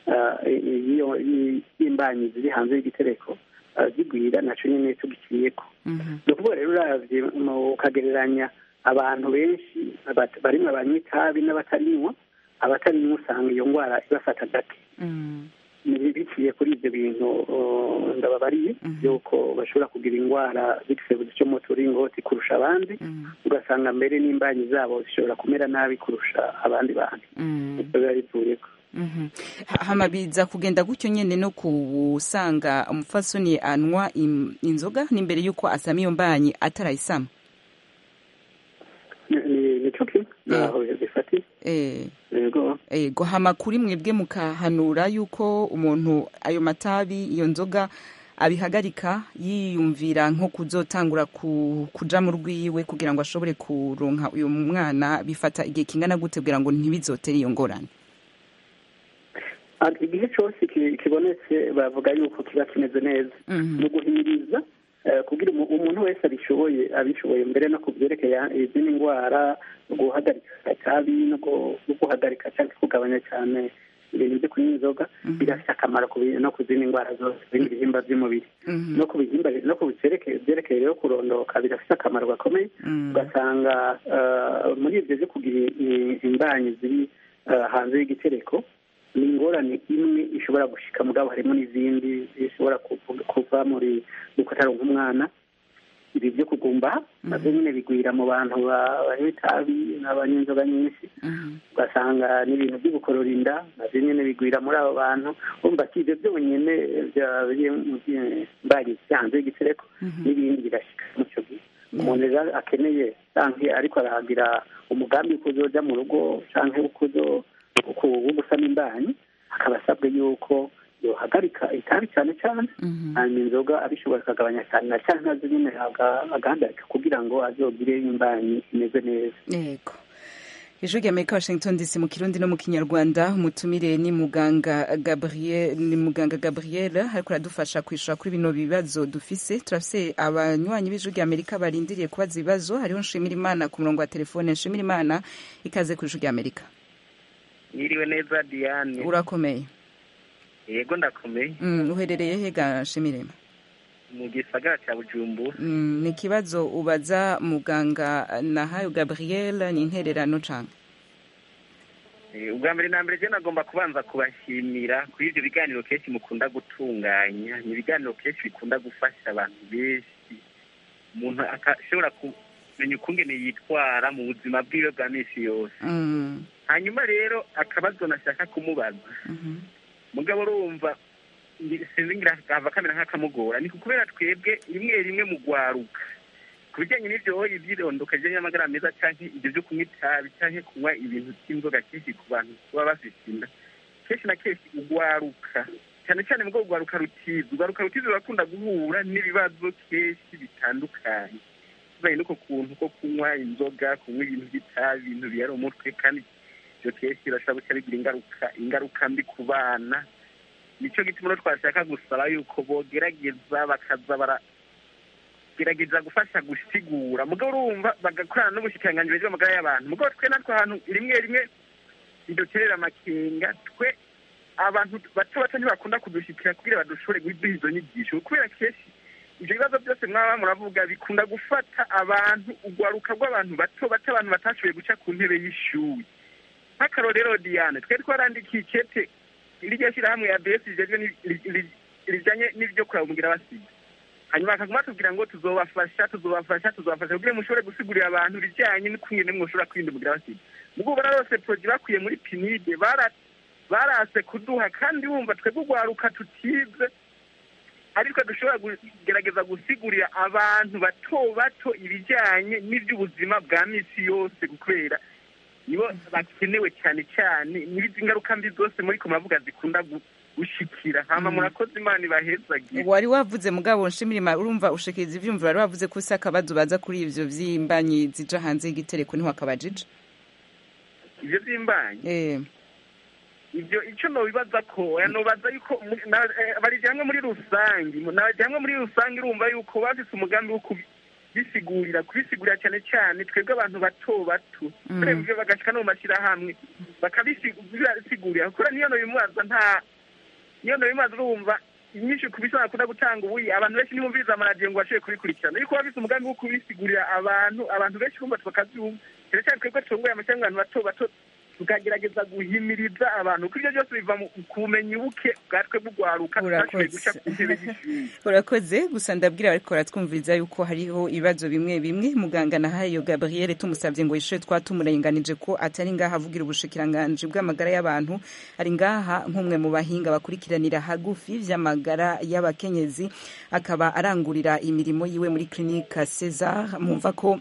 y'imbanyi ziri hanze y'igitereko zigwira nacyo nyine tugikiyeko ni ukuvuga rero uravye ukagereranya abantu benshi barimo abanywa itabi n'abatarinywa abatarinywa usanga iyo ndwara ibafata gake biciye kuri ibyo bintu ndababariye yuko bashobora kugira indwara z'igisebe cyo mu turingoti kurusha abandi ugasanga mbere n'imbanyi zabo zishobora kumera nabi kurusha abandi bantu ibyo biba bivuyeko hama biza kugenda gutyo nyene no kusanga umufasoni anywa inzoga n'imbere yuko asama iyo mbanyi atarayisama nico kimwe naho bifatiye ego ego hama kuri mwebwe mukahanura yuko umuntu ayo matabi iyo nzoga abihagarika yiyumvira nko kuzotangura kuja mu rwiwe kugira ngo ashobore kuronka uyu mwana bifata igihe kingana gute kugira ngo ntibizotere iyo ngorane igihe cyose kibonetse bavuga yuko kiba kimeze neza mu guhimiriza kugira umuntu wese abishoboye abishoboye mbere no kubyerekeye izindi ndwara guhagarika itabi no guhagarika cyangwa kugabanya cyane ibintu byo kunywa inzoga birafite akamaro no ku zindi ndwara zose ibindi bihimba by'umubiri no ku bihimba no ku byerekeye rero kurondoka birafite akamaro gakomeye ugasanga muri ibyo byo kugira imbanyi ziri hanze y'igitereko ni ingorane imwe ishobora gushika mugabo harimo n'izindi zishobora kuva muri gukataronka umwana ibi byo kugumba navyo nyine bigwira mu bantu banywa itabi n'abanywa inzoga nyinshi ugasanga n'ibintu byo gukorora inda navyo nyine bigwira muri abo bantu urumva si ibyo byonyine mbanyi hanze y'igitereko n'ibindi birashika muco gihe umuntu rero akeneye canke ariko aragira umugambi kuzoja mu rugo canke ukuzo wo gusama imbanyi akaba asabwe yuko yohagarika itabi cyane cyane hanyuma inzoga abishobora akagabanya cyane na cyane nazo nyine agahagarika kugira ngo azogire imbanyi imeze neza yego ijwi ry'amerika washington dc mu kirundi no mu kinyarwanda umutumire ni muganga gabriel ni muganga gabriel ariko aradufasha kwishura kuri bino bibazo dufise turafise abanywanyi b'ijwi ry'amerika barindiriye kubaza ibibazo hariho nshimira imana ku murongo wa telefone nshimira imana ikaze ku ijwi ry'amerika Niriwe neza Diane. Urakomeye. Yego ndakomeye. Mm, uherereye he ga Shimirema? Mu gisagara cya Bujumbura. Mm, ni kibazo ubaza muganga Nahayo Gabriel ni intererano canke? Eh, ubwa mbere na mbere je nagomba kubanza kubashimira kuri ibyo biganiro kenshi mukunda gutunganya. Ni ibiganiro kenshi bikunda gufasha abantu benshi. Umuntu akashobora kumenya ukungene yitwara mu buzima bwiwe bwa misi yose. Mm. Hanyuma rero akabazo nashaka kumubaza mugabo urumva sinzi ngira gava kamera nk'akamugora ni kubera twebwe rimwe rimwe mu gwaruka ku bijyanye n'ibyo hoyi byirondoka je nyamagara meza canke ibyo byo kunywa itabi canke kunywa ibintu by'inzoga kenshi ku bantu baba bafite inda kenshi na kenshi ugwaruka cyane cyane mu gwaruka rutizi ugwaruka rutizi bakunda guhura n'ibibazo kenshi bitandukanye bari nuko kuntu ko kunywa inzoga kunywa ibintu by'itabi ibintu biyari umutwe kandi iyo kenshi birashobora guca bigira ingaruka ingaruka mbi ku bana nicyo gituma rero twashaka gusaba yuko bogerageza bakaza baragerageza gufasha gusigura mugabo urumva bagakorana n'ubushikiranganji bw'amagara y'abantu mugabo twe natwe ahantu rimwe rimwe biduterera amakenga twe abantu bato bato ntibakunda kudushikira kugira badushobore guhiduha izo nyigisho kubera kenshi ibyo bibazo byose mwaba muravuga bikunda gufata abantu ugwaruka rw'abantu bato bato abantu batashoboye guca ku ntebe y'ishuri nk'akarorero Diane twari twarandikiye ikete iryo shyirahamwe ya B S rijanye n'ibyo kurabumugira basiga hanyuma bakaguma batubwira ngo tuzobafasha tuzobafasha tuzobafasha kugira mushobore gusigurira abantu bijyanye n'ukungene mwoshobora kwirinda umugira basiga mugabo bararose projet bakwiye muri pinide barase kuduha kandi wumva twebwe ugwaruka tutize ariko dushobora kugerageza gusigurira abantu bato bato ibijyanye n'iby'ubuzima bwa misi yose gukwera nibo bakenewe cyane cyane n'izi ngaruka mbi zose muri ko mavuga zikunda gushikira hama murakoze imana ibahezagiye wari wavuze mugabo nshimira urumva ushikiriza ivyumviro wari wavuze ko usaka kabazo baza kuri ivyo vyimbanyi zija hanze y'igitereko niho akabajije ivyo vyimbanyi eh ibyo icyo nobibaza ko nobaza yuko barije hamwe muri rusange nabaje hamwe muri rusange urumva yuko bafise umugambi wo kubisigurira kubisigurira cyane cyane twebwe abantu bato bato kureba ibyo bagashika no mu mashyirahamwe bakabisigurira kuko niyo nobimubaza nta niyo nobimubaza urumva inyinshi kubisana kuda gutanga ubuyi abantu benshi ntibumviriza amaradiyo ngo bashoboye kubikurikirana ariko bafise umugambi wo kubisigurira abantu abantu benshi bumva bakabyumva cyane cyane twebwe turongoye amashyirahamwe abantu bato bato tukagerageza guhimiriza abantu kuko ibyo byose biva ku bumenyi buke bwatwe bugwaruka twashoboye guca ku ntebe y'ishuri. Urakoze gusa ndabwira ariko ratwumviriza yuko hariho ibibazo bimwe bimwe muganga nahayo Gabriel tumusabye ngo yishure twatumurenganije ko atari ngaha avugira ubushikiranganje bw'amagara y'abantu ari ngaha nk'umwe mu bahinga bakurikiranira hagufi vy'amagara y'abakenyezi akaba arangurira imirimo yiwe muri clinique César mumva ko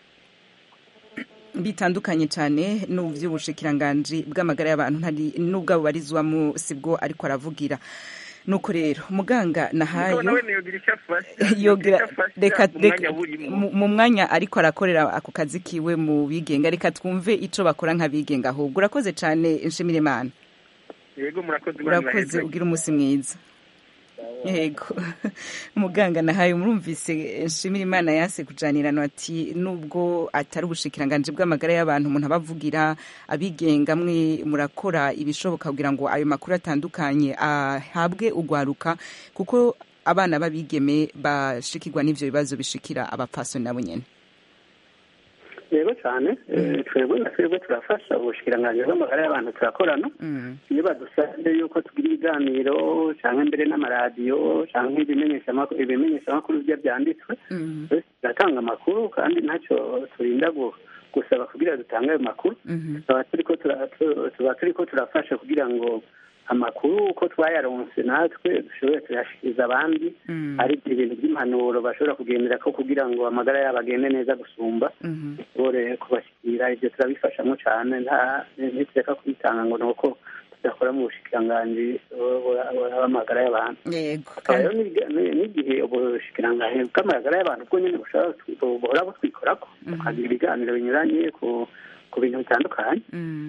bitandukanye cyane n'uvy'ubushikiranganje bw'amagara y'abantu ntari nubwo abo barizwamo sibwo ariko aravugira nuko rero muganga nahayo yogira reka mu mwanya ariko arakorera ako kazi kiwe mu bigenga reka twumve ico bakora nk'abigenga ahubwo urakoze cyane nshimire Imana. Yego murakoze urakoze ugira umunsi mwiza. Yego muganga nahaye murumvise nshimira Imana yase kujanirana ati nubwo atari ubushikiranganje bw'amagara y'abantu umuntu abavugira abigenga mwe murakora ibishoboka kugira ngo ayo makuru atandukanye ahabwe ugwaruka kuko abana babigeme bashikirwa n'ivyo bibazo bishikira abapfasoni nabo nyene. Yego cyane twebwe twebwe turafasha ubushikiranganje bw'amagara y'abantu turakorana iyo badusabye yuko tugira ibiganiro cyangwa mbere n'amaradiyo cyangwa ibimenyesha ibimenyesha makuru bya byanditswe turatanga amakuru kandi ntacyo turinda gusaba kugira dutange ayo makuru tuba turiko tuba turiko turafasha kugira ngo amakuru uko twayaronse natwe dushobore tuyashikiriza abandi ari ibintu by'impanuro bashobora kugendera ko kugira ngo amagara yabo agende neza gusumba bore kubashyikira ibyo turabifashamo cyane nta ntitureka kubitanga ngo nuko tudakora mu bushikiranganje bw'amagara y'abantu. Rero n'igihe ubushikiranganje bw'amagara y'abantu bwo nyine buhora butwikorako tukagira ibiganiro binyuranye ku bintu bitandukanye.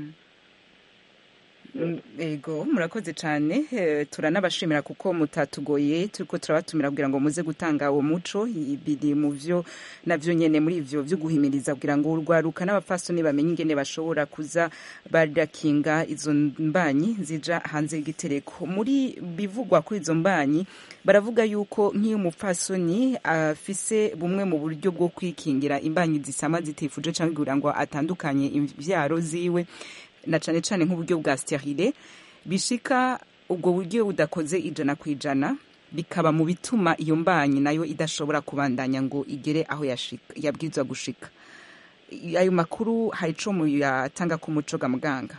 Ego murakoze cyane turanabashimira kuko mutatugoye turiko turabatumira kugira ngo muze gutanga uwo muco biri mu vyo navyo nyene muri ivyo vyo guhimiriza kugira ngo urwaruka n'abapfasoni bamenye ingene bashobora kuza barakinga izo mbanyi zija hanze y'igitereko. Muri bivugwa kuri izo mbanyi baravuga yuko nk'iyo umupfasoni afise bumwe mu buryo bwo kwikingira imbanyi zisama zitifuje canke kugira ngo atandukanye imvyaro ziwe na cane cane nk'uburyo bwa sterile bishika ubwo buryo budakoze ijana ku ijana bikaba mu bituma iyo mbanyi nayo idashobora kubandanya ngo igere aho yashika yabwirizwa gushika. Ayo makuru hari ico mu yatanga ku muco ga muganga?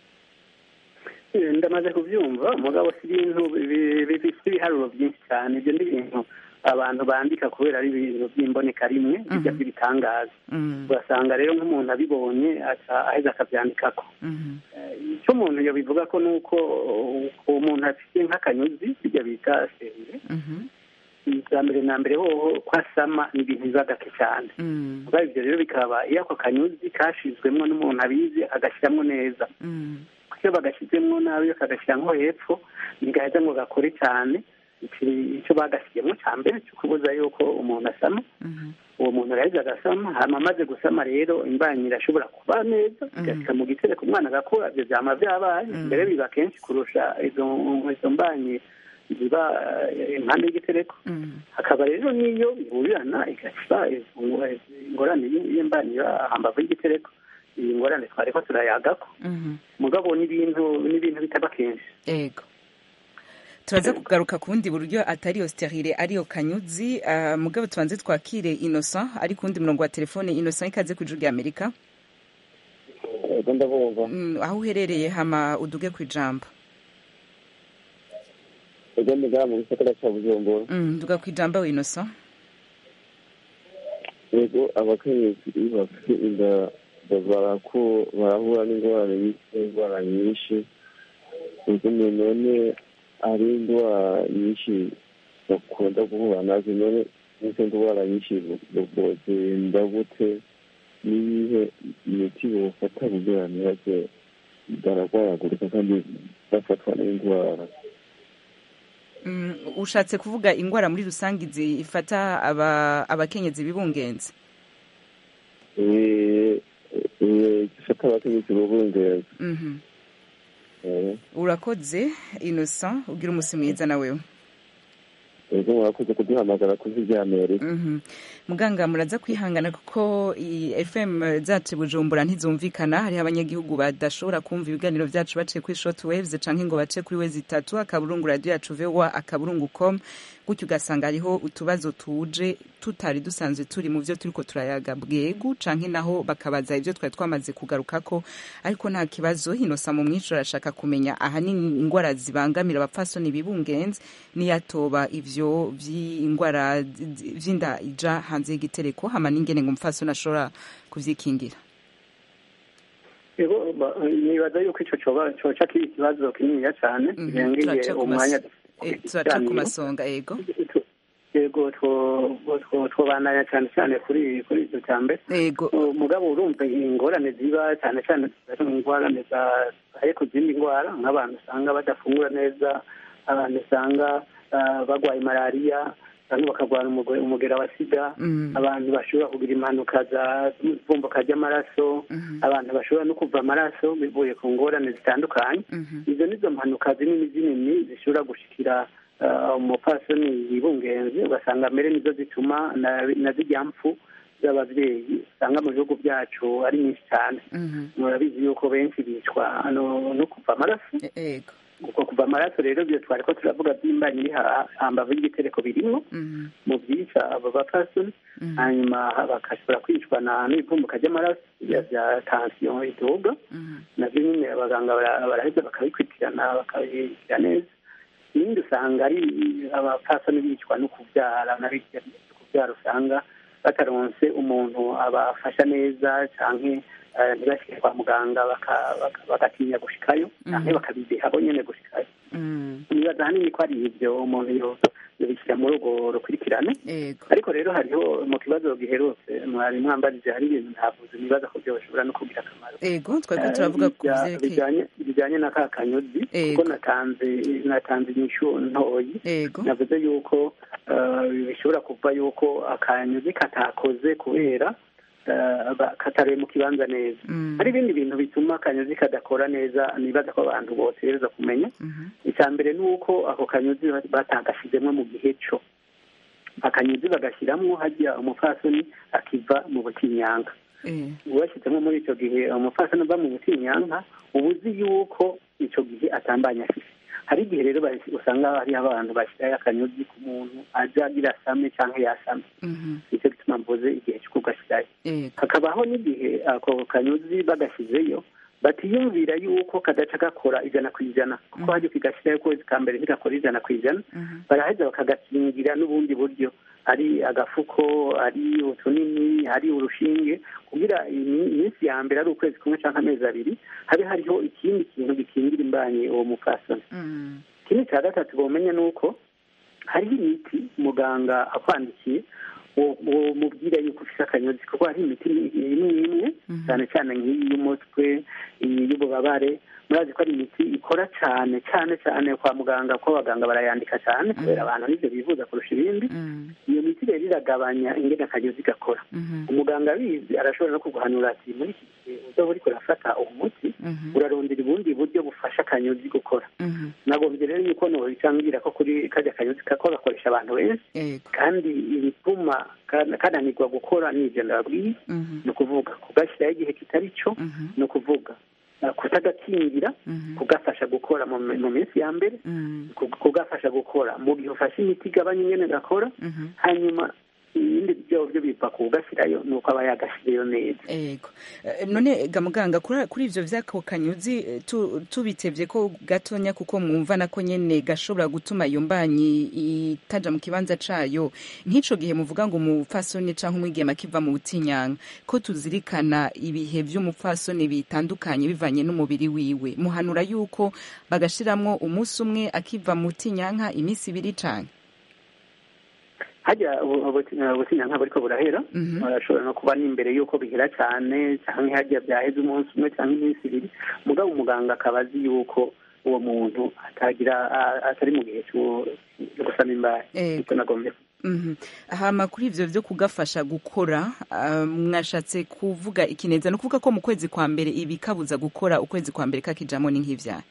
Ndamaze kuvyumva mugabo si ibintu bifise ibiharuro byinshi cyane ibyo ndi ibintu abantu bandika kubera ari ibintu by'imboneka rimwe bijya by'ibitangaza ugasanga rero nk'umuntu abibonye aheza akabyandikako. Icyo umuntu yo bivuga ko nuko umuntu afite nk'akanyuzi bijya bita serire icya mbere na mbere hoho ko asama ni ibintu biba gake cyane ubwo ibyo rero bikaba iyo ako kanyuzi kashizwemwo n'umuntu abizi agashyiramo neza iyo bagashyizemo nabi akagashyira nko hepfo ntigaheza ngo gakore cyane icyo bagashyiramo cya mbere cyo kubuza yuko umuntu asama uwo muntu araheza agasama hama amaze gusama rero imbanyi irashobora kuba neza igashyika mu gitereko umwana agakura ibyo byama byabaye mbere biba kenshi kurusha izo mbanyi ziba impande y'igitereko hakaba rero n'iyo bihurirana igashira ingorane y'imbanyi hambavu y'igitereko iyi ngorane twari ko turayagako mugabo n'ibintu n'ibintu bitaba kenshi. Yego turaza kugaruka ku bundi buryo atari iyo sterile ariyo kanyuzi uh, mugabo tubanze twakire Innocent ari kundi murongo wa telefone. Innocent ikaze ku Ijwi Amerika. Ego ndabumva. Mm, aho uherereye hama uduge ku ijambo. Ego ndiga mu gisagara cya Bujumbura. Mm, duga ku ijambo Innocent. Ego abakenyezi bafite inda barako barahura n'ingorane n'ingorane nyinshi ubwo none ari indwara nyinshi bakunda guhura nazo none n'izo ndwara nyinshi zigenda gute n'ibihe imiti bufata kugira ntibaze baragwaragurika kandi bafatwa n'indwara. Ushatse kuvuga indwara muri rusange zifata abakenyezi bibungenze? Zifata abakenyezi bibungenze. Urakoze Innocent, ugira umunsi mwiza na wewe. Ego murakoze kuduhamagara kuzi rya Amerika. Muganga muraza kwihangana kuko F M zacu Bujumbura ntizumvikana, hari abanyagihugu badashobora kumva ibiganiro byacu baciye kuri short waves canke ngo bace kuri wezi itatu akaburungu radio yacu vewa akaburungu com, gutyo ugasanga hariho utubazo tuje tutari dusanzwe turi mu byo turiko turayaga bwegu canke naho bakabaza ivyo twari twamaze kugarukako, ariko nta kibazo. Innocent mu mwico arashaka kumenya ahanini ingwara zibangamira abapfasoni bibungenze niyatoba ivyo vy'ingwara vy'inda ija hanze y'igitereko, hama n'ingene ngo umupfasoni ashobora kuvyikingira. Ego nibaza yuko ico coba coca kiri ikibazo kininiya cane kirengeye umwanya turaca ku masonga. Ego yego twobandanya cyane cyane kuri kuri icyo cyambere. Yego mugabo urumva ingorane ziba cyane cyane ingorane zaye ku zindi ndwara, nk'abantu usanga badafungura neza, abantu usanga bagwaye malariya cyangwa bakagwara umugera wa sida, abantu bashobora kugira impanuka z'ivumbuka ry'amaraso, abantu bashobora no kuva amaraso bivuye ku ngorane zitandukanye. Izo nizo mpanuka zinini zinini zishobora gushikira umupfasoni yibungenze, ugasanga mbere nizo zituma na zirya mpfu z'abavyeyi usanga mu bihugu byacu ari nyinshi cyane. Murabizi yuko benshi bicwa no kuva amaraso. Uko kuva amaraso rero byo twari ko turavuga by'imbanyi hambavu y'igitereko birimo mu byica abo bapfasoni, hanyuma bakashobora kwicwa n'ivumbuka ry'amaraso ya tension iduga, navyo nyine abaganga baraheza bakabikurikirana bakabigira neza. Ibindi usanga ari abapfasoni bicwa no kubyara, n'abigera kubyara usanga bataronse umuntu abafasha neza canke ntibashike kwa muganga bagatinya gushikayo canke bakabideha bo nyene gushikayo. Nibaza hanini ko ari ivyo umuntu yobishyira muri urwo rukurikirane. Ariko rero hariho mu kibazo giherutse mwari mwambarije, hari ibintu ntavuze nibaza ko byo bashobora no kugira akamaro. Ego twari ko turavuga ku bijanye bijanye na ka kanyuzi, kuko natanze natanze inyishu ntoyi. Navuze yuko bishobora kuva yuko akanyuzi katakoze kubera katari mu kibanza neza. Hari ibindi bintu bituma akanyuzi kadakora neza, nibaza ko abantu bose rero kumenya. Icya mbere ni uko ako kanyuzi batagashizemwo mu gihe co, akanyuzi bagashyiramo hajya umupfasoni akiva mu butinyanka. Uwashyizemo muri icyo gihe umupfasoni ava mu butinyanka, uba uzi yuko icyo gihe atambanya afise. Hari igihe rero usanga hari abantu bashyirayo akanyuzi ku muntu aja agira asame cyangwa yasame. Nicyo gituma mvuze igihe cyo kugashyirayo. Hakabaho n'igihe ako kanyuzi bagashyizeyo batiyumvira yuko kadaca gakora ijana ku ijana, kuko hajya kigashyirayo ukwezi ka mbere ntigakora ijana ku ijana, baraheza bakagakingira n'ubundi buryo, ari agafuko, ari utunini, ari urushinge, kugira iminsi ya mbere ari ukwezi kumwe cyangwa amezi abiri habe hariho ikindi kintu gikingira imbanyi uwo mupfasoni. Ikindi cya gatatu bomenya ni uko hariho imiti muganga akwandikiye mubwira yuko ufite akanyuzi, kuko hari imiti imwe imwe cyane cyane nk'iyi y'umutwe, iyi y'ububabare, murazi ko ari imiti ikora cyane cyane cyane kwa muganga, ko abaganga barayandika cyane kubera abantu nibyo bivuza kurusha ibindi. Iyo miti rero iragabanya ingene akanyuzi gakora. Umuganga abizi arashobora no kuguhanura ati muri iki gihe uzoba uriko urafata uwo muti urarondera ubundi buryo bufasha akanyuzi gukora. Nagombye rero yuko nobicambwira ko kuri kajya akanyuzi kako gakoresha abantu benshi, kandi ibituma kananirwa gukora n'ivyo ndababwiye. Ni ukuvuga kugashyiraho igihe kitari cyo, ni ukuvuga kutagakingira, kugafasha gukora mu minsi ya mbere, kugafasha gukora mu gihe ufashe imiti igabanya ingene gakora, hanyuma ibindi byo byo biva kugashyirayo ni uko aba yagashyiriyeyo neza. Ego none ga muganga, kuri ivyo vy'ako kanyuzi tubitevye ko gatonya, kuko mwumva nako nyene gashobora gutuma iyo mbanyi itaja mu kibanza cayo, nk'ico gihe muvuga ngo umupfasoni canke umwigeme akiva mu butinyanka, ko tuzirikana ibihe vy'umupfasoni bitandukanye bivanye n'umubiri wiwe, muhanura yuko bagashiramwo umunsi umwe akiva mu butinyanka, imisi ibiri canke? hajya ubutinyanka buriko burahera barashobora no kuba n'imbere y'uko bihera cyane cyangwa hajya byaheze umunsi umwe cyangwa iminsi ibiri mugabo umuganga akaba azi yuko uwo muntu atagira atari mu gihe cyo gusama imbaye icyo nagombe hama kuri ivyo vyo kugafasha gukora mwashatse kuvuga ikineza no kuvuga ko mu kwezi kwa mbere ibikabuza gukora ukwezi kwa mbere kakijamo ni nk'ivyaha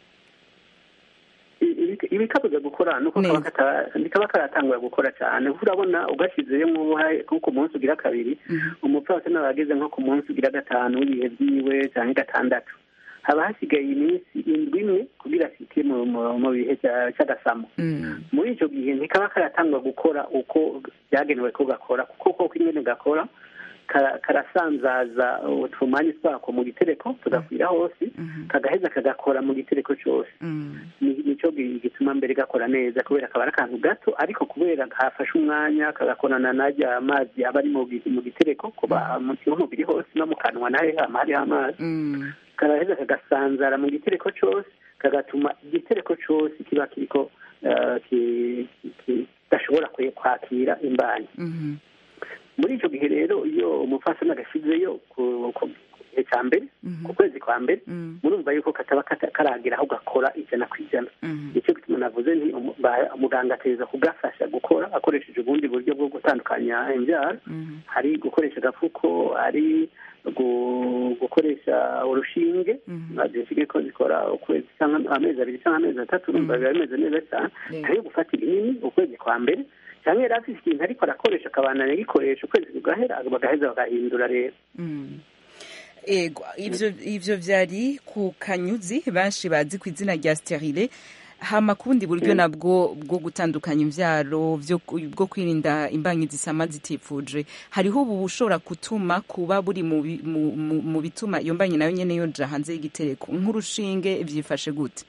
ibikabuza gukora nuko kaba karatangura gukora cyane urabona ugashizeyo nko ku munsi ugira kabiri umupfasoni aba ageze nko ku munsi ugira gatanu w'ibihe byiwe cyangwa gatandatu haba hasigaye iminsi indwi imwe kugira afite mu bihe cy'agasamo muri icyo gihe ntikaba karatangura gukora uko byagenewe ko gakora kuko koko ingene gakora karasanzaza utumanyi twako mu gitereko tugakwira hose kagaheza kagakora mu gitereko cyose nicyo gituma mbere gakora neza kubera kaba ari akantu gato ariko kubera kafashe umwanya kagakorana n'ajya amazi aba ari mu gitereko kuba mu mubiri hose no mu kanwa naho hariho amazi karaheza kagasanzara mu gitereko cyose kagatuma igitereko cyose kiba kiriko kidashobora kwakira imbanyi muri icyo gihe rero iyo umupfasoni agashyizeyo ku gihe cya mbere ku kwezi kwa mbere murumva yuko kataba karagira aho gakora ijana ku ijana nicyo gituma navuze ni umuganga ateza kugafasha gukora akoresheje ubundi buryo bwo gutandukanya imbyaro hari gukoresha agafuko ari gukoresha urushinge zisigaye ko zikora ukwezi cyangwa amezi abiri cyangwa amezi atatu urumva biba bimeze neza cyane hari gufata ibinini ukwezi kwa mbere cyangwa yari afite ikintu ariko arakoresha akabana agikoresha ukwezi kugahera bagaheza bagahindura rero ego ivyo vyari ku kanyuzi benshi bazi ku izina rya sterile hama kubundi buryo nabwo bwo gutandukanya imvyaro bwo kwirinda imbanyi zisama zitifuje hariho ubu bushobora gutuma kuba buri mu bituma iyo mbanyi nayo nyene yoja hanze y'igitereko nk'urushinge vyifashe gute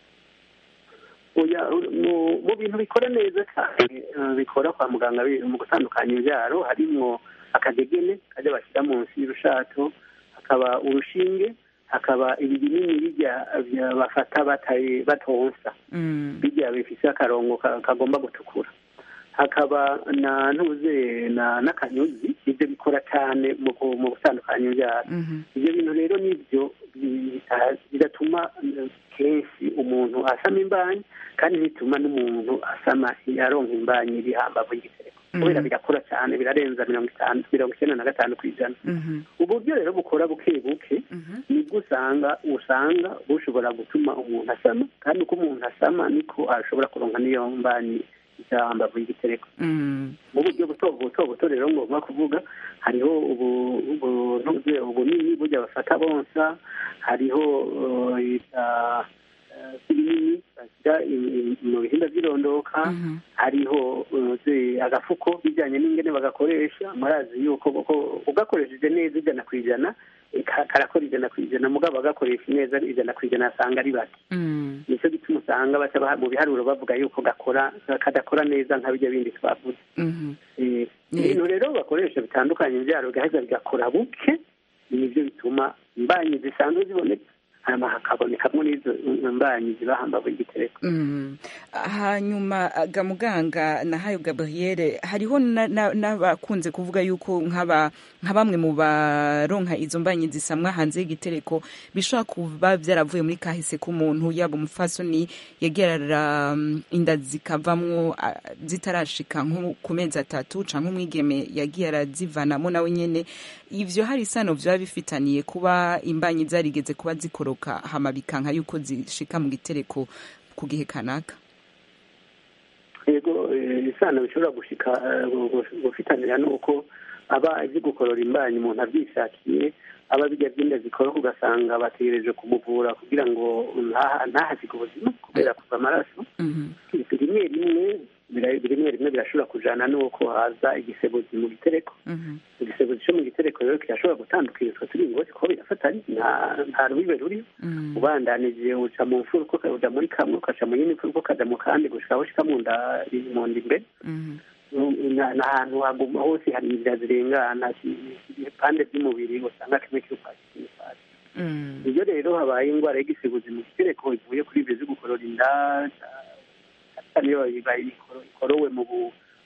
mu bintu bikora neza cyane bikora kwa muganga mu gutandukanya imbyaro harimo akadegene kajya bashyira munsi y'urushato hakaba urushinge hakaba ibinini bijya bafata batonsa bijya bifise akarongo kagomba gutukura hakaba na ntuze n'akanyuzi ibyo bikora cyane mu gutandukanya imbyaro ibyo bintu rero nibyo bigatuma kenshi umuntu asama imbanyi kandi bituma n'umuntu asama aronka imbanyi iri hambavu y'igitereko kubera birakora cyane birarenza mirongo itanu mirongo icyenda na gatanu ku ijana uburyo rero bukora buke buke nibwo usanga usanga bushobora gutuma umuntu asama kandi uko umuntu asama niko ashobora kuronka n'iyo mbanyi hambavu y'igitereko mu buryo buto buto buto rero ngomba kuvuga hariho ubunini burya bafata bonsa hariho ibinini bashyira mu bihimba by'irondoka hariho agafuko bijyanye n'ingene bagakoresha murazi yuko ugakoresheje neza ijana ku ijana karakora ijana ku ijana mugabo agakoresha neza ijana ku ijana asanga ari bake nicyo gituma usanga baca mu biharuro bavuga yuko gakora kadakora neza nka bijya bindi twavuze ibintu rero bakoresha bitandukanye ibyaro bigaheza bigakora buke nibyo bituma imbanyi zisanzwe ziboneka hanyuma hakabonekamo n'izo mbanyi ziba hambavu y'igitereko hanyuma ga muganga nahayo Gabrielle hariho n'abakunze kuvuga yuko nk'aba nka bamwe mu baronka izo mbanyi zisamwa hanze y'igitereko bishobora kuba byaravuye muri kahise k'umuntu yaba umufasoni yegerara inda zikavamwo zitarashika nko ku mezi atatu canke umwigeme yagiye arazivanamo nawe nyene ivyo hari isano vyaba bifitaniye kuba imbanyi zarigeze kuba zikoro hama bikanka yuko zishika mu gitereko ku gihe kanaka yego isano bishobora gushika gufitanira nuko aba azi gukorora imbanyi umuntu abyishakiye aba bijya byinda zikora ugasanga bategereje kumuvura kugira ngo ntahasiga ubuzima kubera kuva amaraso rimwe rimwe rimwe rimwe birashobora kujana nuko haza igisebuzi mu gitereko igisebuzi cyo mu gitereko rero kirashobora gutandukira utwo turingoti kuko birafatanye nta rubibe ruriho ubandanije uca mu mfuruko uja muri kamwe ukaca mu yindi mfuruko ukaja mu kandi gushika aho ushika mu nda mu nda imbere n'ahantu haguma hose hari inzira zirengana ibipande by'umubiri usanga kimwe kiri kwakira ikindi kwakira iyo rero habaye indwara y'igisebuzi mu gitereko ivuye kuri ibyo zo gukorora inda niyo ikorowe mu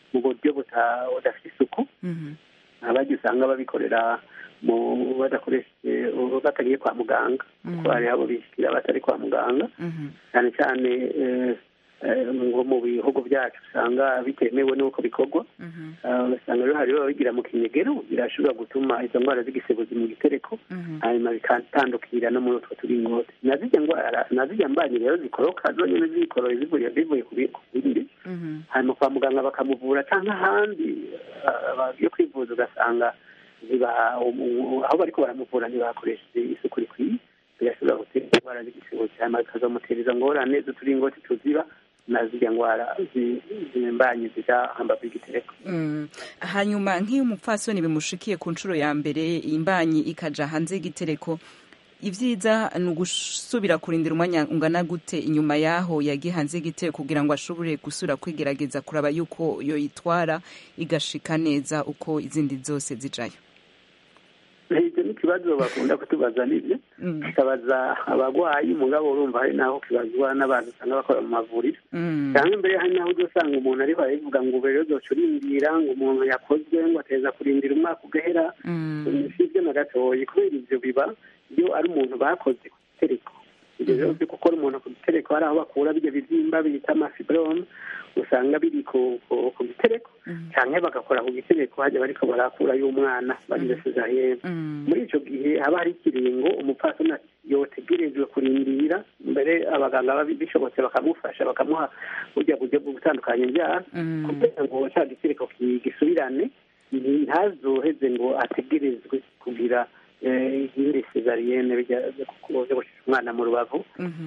mu buryo budafite isuku abajya usanga babikorera mu badakoresheje batagiye kwa muganga kuko hari abo bishyikira batari kwa muganga cyane cyane ngo mu bihugu byacu usanga bitemewe n'uko bikorwa ugasanga rero hari babigira mu kinyegero birashobora gutuma izo ndwara z'igisebuzi mu gitereko hanyuma bikatandukira no muri utwo turingoti nazijya ndwara nazijya mbanyi rero zikoroka zonyine zikoroye zivuye bivuye ku bindi hanyuma kwa muganga bakamuvura cyangwa ahandi yo kwivuza ugasanga aho bariko baramuvura ntibakoresheje isuku rikwiye birashobora gutera indwara z'igisebuzi hanyuma bikazamutera izo ngorane z'uturingoti tuziba nazijya ndwara zimbanyi zija hambavu y'igitereko. Hanyuma nk'iyo umupfasoni bimushikiye ku nshuro ya mbere imbanyi ikaja hanze y'igitereko ivyiza ni ugusubira kurindira umwanya ungana gute inyuma yaho yagiye hanze y'igitereko kugira ngo ashobore gusubira kwigerageza kuraba yuko yoyitwara igashika neza uko izindi zose zijayo? Ivyo ni ikibazo bakunda kutubaza nivyo tukabaza abagwayi mugabo urumva hari naho kibazwa n'abantu usanga bakora mu mavuriro cyangwa imbere hari naho uzosanga umuntu ariko aravuga ngo ubere uzoca urindira ngo umuntu yakozwe ngo ateza kurindira umwaka ugahera sivyo na gatoyi kubera ivyo biba iyo ari umuntu bakoze ku gitereko ivyo rero vyo gukora umuntu ku gitereko hari aho bakura birya bivyimba bita amafibrome usanga biri ku gitereko cyane bagakora ku gitereko hajya bariko barakura y'umwana bagize cesarienne muri ico gihe haba hari ikiringo umupfasoni yotegerejwe kurindira mbere abaganga bishobotse bakamufasha bakamuha burya buryo bwo gutandukanya imbyaro kugira ngo ca gitereko gisubirane ntazoheze ngo ategerezwe kugira izindi cesarienne bijya gushira umwana mu rubavu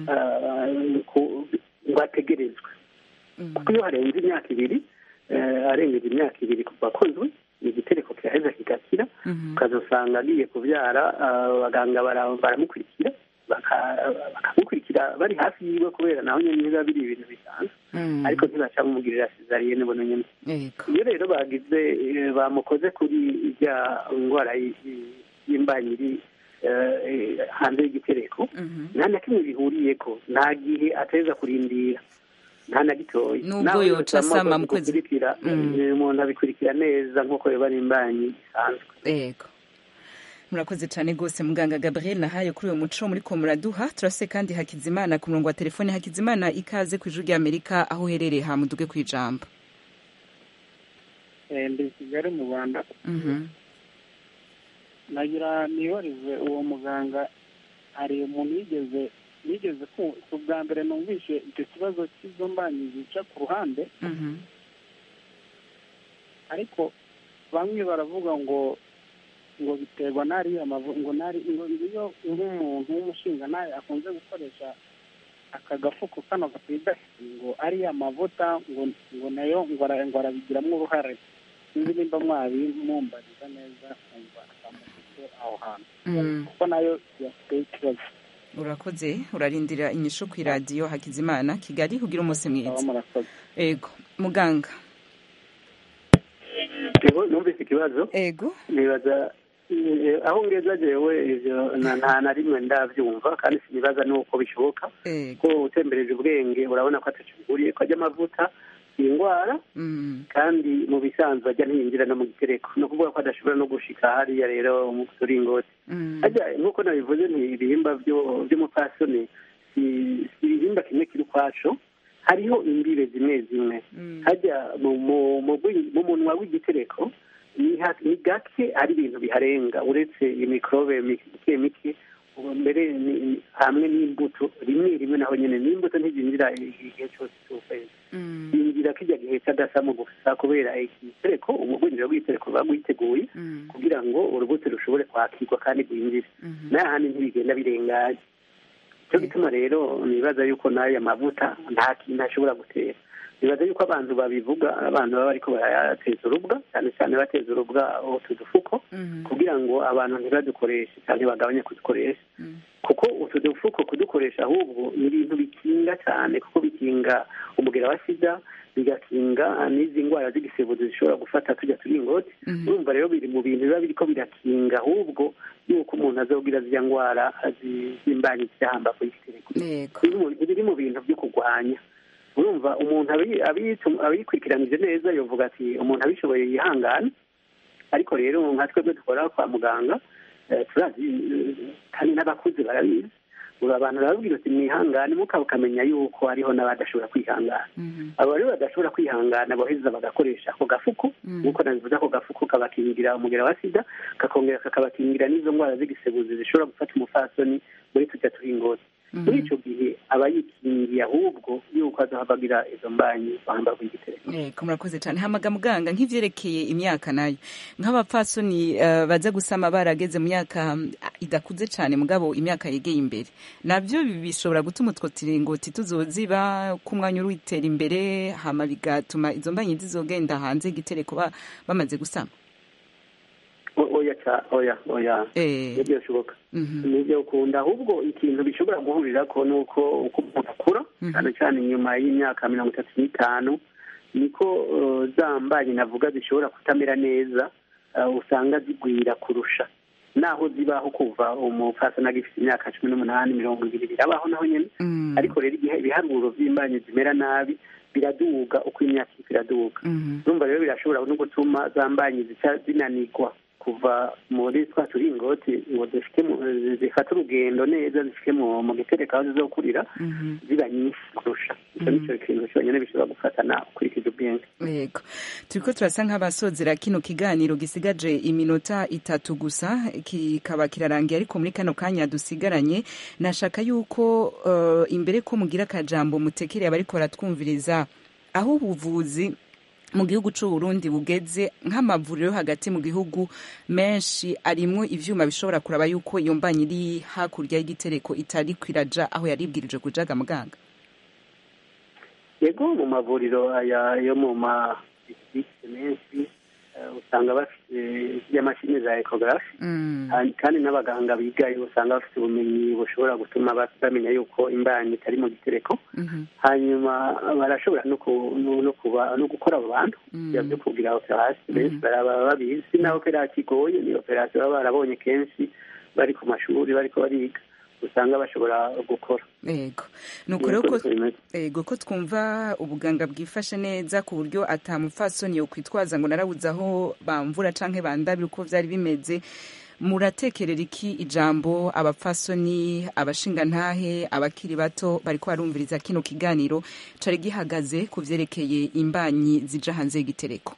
ngo ategerezwe kuko iyo harenze imyaka ibiri arengeje imyaka ibiri kuva akozwe igitereko kiraheza kigakira ukazosanga agiye kubyara abaganga baramukurikira bakamukurikira bari hafi yiwe kubera naho nyine biba biri ibintu bisanzwe ariko ntibaca bamugirira cesarienne bono nyine iyo rero bagize bamukoze kuri irya ndwara y'imbanyi iri hanze y'igitereko nta na kimwe bihuriyeko nta gihe ateza kurindira nta na gitoya nubwo yoca asama mu kwezi umuntu abikurikira neza nk'uko biba ari imbanyi isanzwe. Yego murakoze cyane rwose muganga Gabriel nahaye kuri uyu muco muri ko muraduha turase kandi Hakizimana ku murongo wa telefone. Hakizimana ikaze ku ijuru ry'Amerika aho uherereye hamuduge ku ijambo. ndi Kigali mu Rwanda nagira nihorize uwo muganga hari umuntu yigeze nigeze ku bwa mbere numvishe icyo kibazo cy'izo mbanyi zica ku ruhande ariko bamwe baravuga ngo ngo biterwa n'ariya ngo nari ngo iyo nk'umuntu w'umushinga nawe akunze gukoresha aka gafuko kano gapida ngo ariya mavuta ngo ngo nayo ngo arabigiramo uruhare sinzi nimba mwabimumbariza neza kumva akamufite aho hantu kuko nayo yafite ikibazo. Urakoze urarindira inyishu ku radio Hakizimana Kigali kugira umunsi mwiza. Ego muganga ego numvise ikibazo ego nibaza aho ngeza jewe ivyo nta na rimwe ndavyumva kandi sinibaza nuko bishoboka ko utembereje ubwenge urabona ko atacuguriye ko ajya amavuta indwara kandi mu bisanzwe ajya ntiyinjira no mu gitereko no kuvuga ko adashobora no gushika hariya rero mu turingoti ajya nk'uko nabivuze ni ibihimba by'umupfasoni si ibihimba kimwe kiri ukwaco hariho imbibe zimwe zimwe hajya mu munwa w'igitereko ni gake ari ibintu biharenga uretse imikorobe mike mike mbere hamwe n'imbuto rimwe rimwe naho nyine n'imbuto ntizinjira igihe cyose cy'ukwezi yinjira kijya gihe cy'agasamo gusa kubera igitereko umugwinjiro w'igitereko baba gwiteguye kugira ngo urubuto rushobore kwakirwa kandi rwinjire n'ahandi ntibigenda birengaye cyo gituma rero nibaza yuko n'aya mavuta nta kintu ashobora gutera nibaza yuko abantu babivuga abantu baba ariko barayateza urubwa cyane cyane bateza urubwa utu dufuko kugira ngo abantu ntibadukoreshe cyane bagabanye kudukoresha kuko utu dufuko kudukoresha ahubwo ni ibintu bikinga cyane kuko bikinga umugera wa sida bigakinga n'izi ndwara z'igisebuzi zishobora gufata tujya turingoti urumva rero biri mu bintu biba biriko birakinga ahubwo yuko umuntu azogira ziriya ndwara z'imbanyi z'ahambavu y'igitereko biri mu bintu byo kurwanya urumva umuntu abiyikurikiranije neza yovuga ati umuntu abishoboye yihangane, ariko rero nka twebwe dukora kwa muganga turazi kandi n'abakuze barabizi, ubu abantu barababwira ati mwihangane mukaba ukamenya yuko hariho n'abadashobora kwihangana. abo rero badashobora kwihangana boheza bagakoresha ako gafuko nk'uko nabivuze, ako gafuko kabakingira umugera wa sida, kakongera kakabakingira n'izo ndwara z'igisebuzi zishobora gufata umupfasoni muri tujya turingoti. muri icyo gihe aba yikingiye ahubwo yuko azahabagira izo mbanyi bahambarwa igitereko. Yego, murakoze cyane. Hamaga muganga, nk'ivyerekeye imyaka nayo nk'abapfasoni uh, baza gusama barageze mu myaka idakuze cyane mugabo imyaka yegeye imbere, navyo bishobora gutuma utwo turingoti tuzoziba ku mwanya urwitera imbere, hama bigatuma izo mbanyi zizogenda hanze igitereko ba, bamaze gusama. oya cha oya oya nibyo bishoboka, nibyo ukunda, ahubwo ikintu bishobora guhurira ko nuko uko umuntu akura cyane cyane nyuma y'imyaka mirongo itatu n'itanu niko za mbanyi navuga zishobora kutamera neza, usanga zigwira kurusha naho zibaho kuva umupfasoni agifite imyaka cumi n'umunani mirongo ibiri birabaho naho nyine. ariko rero igihe ibiharuro by'imbanyi zimera nabi biraduga uko imyaka iraduga. urumva rero birashobora no gutuma za mbanyi zica zinanirwa kuva muri twa turingoti ngo zifate urugendo neza zifike mu gitereko aho zizokurira ziba nyinshi kurusha. icyo nicyo kintu cyonyine bishobora gufatana ukurikije ubwenge. Yego, turiko turasa nk'abasozera kino kiganiro gisigaje iminota itatu gusa kikaba kirarangiye, ariko muri kano kanya dusigaranye nashaka yuko uh, imbere ko mugira akajambo mutekereye abariko baratwumviriza aho ubuvuzi mu gihugu cy'u Burundi bugeze, nk'amavuriro hagati mu gihugu menshi arimwo ivyuma bishobora kuraba yuko iyo mbanyi iri hakurya y'igitereko itari kwiraja aho yaribwirije kujaga muganga. Yego, mu mavuriro aya yo mu ma district menshi usanga bafite y'amashini za ecography, kandi n'abaganga bigayo usanga bafite ubumenyi bushobora gutuma bamenya yuko imbanyi itari mu gitereko. hanyuma barashobora no kuba no gukora abo bantu byo kugira operasiyo, benshi baraba babizi na operasiyo igoye, ni operasiyo baba barabonye kenshi bari ku mashuri bariko bariga, usanga bashobora gukora. Yego, nuko rero ko yego ko twumva ubuganga bwifashe neza ku buryo atamupfasoni yo kwitwaza ngo narabuze aho bamvura canke bandabira uko vyari bimeze. Muratekerera iki ijambo abapfasoni, abashinga ntahe, abakiri bato bariko barumviriza kino kiganiro cari gihagaze ku vyerekeye imbanyi zija hanze y'igitereko?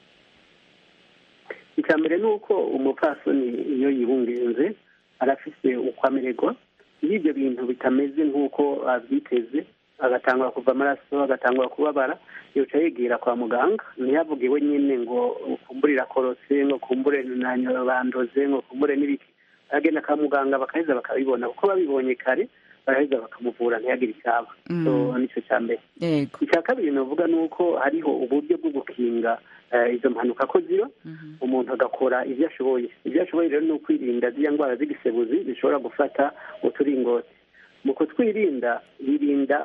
Icambere nuko umupfasoni iyo yibungenze arafise uko amererwa, iyo ibyo bintu bitameze nk'uko abyiteze, agatangwa kuva amaraso, agatangwa kubabara, yoca yegera kwa muganga, ntiyavuge we nyine ngo ukumbure irakorotse, ngo kumbure bandoze, ngo kumbure n'ibiki. Agenda kwa muganga bakaheza bakabibona, kuko babibonye kare baraheza bakamuvura ntiyagire icyaba. So nicyo cya mbere. Icya kabiri navuga ni uko hariho uburyo bwo gukinga izo mpanuka ko ziba, umuntu agakora ibyo ashoboye. Ibyo ashoboye rero ni ukwirinda ziriya ndwara z'igisebuzi zishobora gufata uturingoti. Mu kutwirinda birinda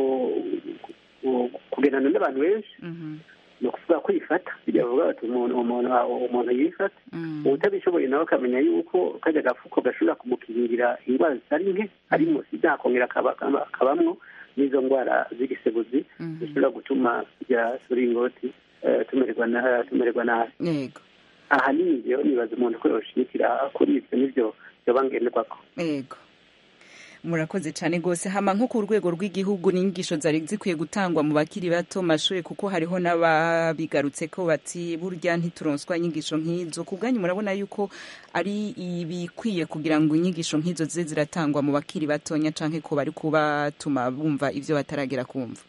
kugendana n'abantu benshi, ni ukuvuga kwifata, bivuga bati umuntu yifata, utabishoboye nawe akamenya yuko kajya gafuko gashobora kumukingira indwara zitari nke, harimo sida, akongera akabamwo n'izo ndwara z'igisebuzi zishobora gutuma tujya turingoti tumererwa nabi. ahanini ibyo nibaza umuntu ko yoshimikira kuri ibyo nibyo byoba ngenderwako. Yego, murakoze cyane rwose. Hama nko ku rwego rw'igihugu n'inyigisho zari zikwiye gutangwa mu bakiri bato mashuri, kuko hariho n'ababigarutse ko bati burya ntituronswa inyigisho nk'izo. Ku bwanyu murabona yuko ari ibikwiye kugira ngo inyigisho nk'izo zize ziratangwa mu bakiri batonya, canke ko bari kubatuma bumva ivyo bataragera kumva?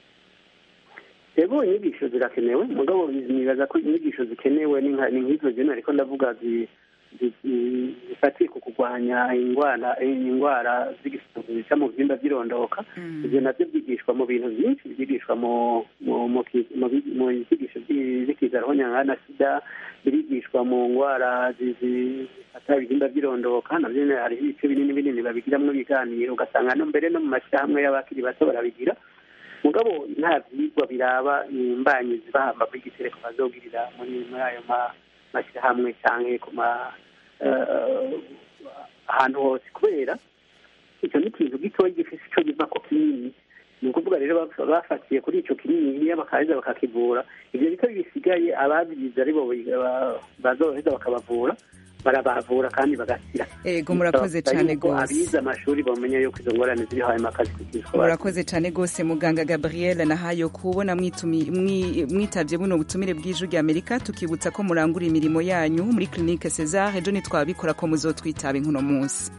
Yego, inyigisho zirakenewe, mugabo nibaza ko inyigisho zikenewe ni nk'izo jene ariko ndavuga zifatiye ku kurwanya indwara indwara z'igisebuzi zica mu byimba by'irondoka. Ibyo nabyo byigishwa mu bintu byinshi, byigishwa mu nyigisho z'ikiza rohonyanga na sida, birigishwa mu ndwara zifata ibyimba by'irondoka, nabyo hariho ibice binini binini babigiramwo ibiganiro, ugasanga no mbere no mu mashyirahamwe y'abakiri bato barabigira. Mugabo nta byigwa biraba imbanyi ziba hamba kuri igitereko bazogirira muri ayo mashyirahamwe cyangwa ku ahantu hose, kubera icyo ni ikintu gitoya gifite icyo biva ko kinini. Ni ukuvuga kuvuga rero bafatiye kuri icyo kinini bakaheza bakakivura ibyo bito bisigaye ababyize aribo bazoheza bakabavura barabavura kandi bagakira. Ego murakoze cyane gose. Abize amashuri bamenya yuko izo ngorane ziri haye makazi kugishwa. Murakoze cyane gose muganga Gabriel Nahayo kubona mwitumi mwitavye buno butumire bw'ijwi rya Amerika tukibutsa ko murangura imirimo yanyu muri clinique César ejo nitwabikora ko muzotwitaba inkuno munsi.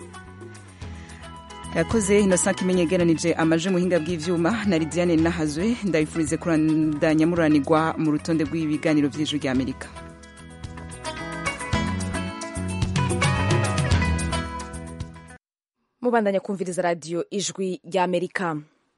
Yakoze Innocent Kimenyegeranije amaje muhinga bw'ivyuma na Lidiane Nahazwe ndayifurize kurandanya muranirwa mu rutonde rw'ibiganiro vy'ijwi rya Amerika. Mubandanya kumviriza radio ijwi rya Amerika.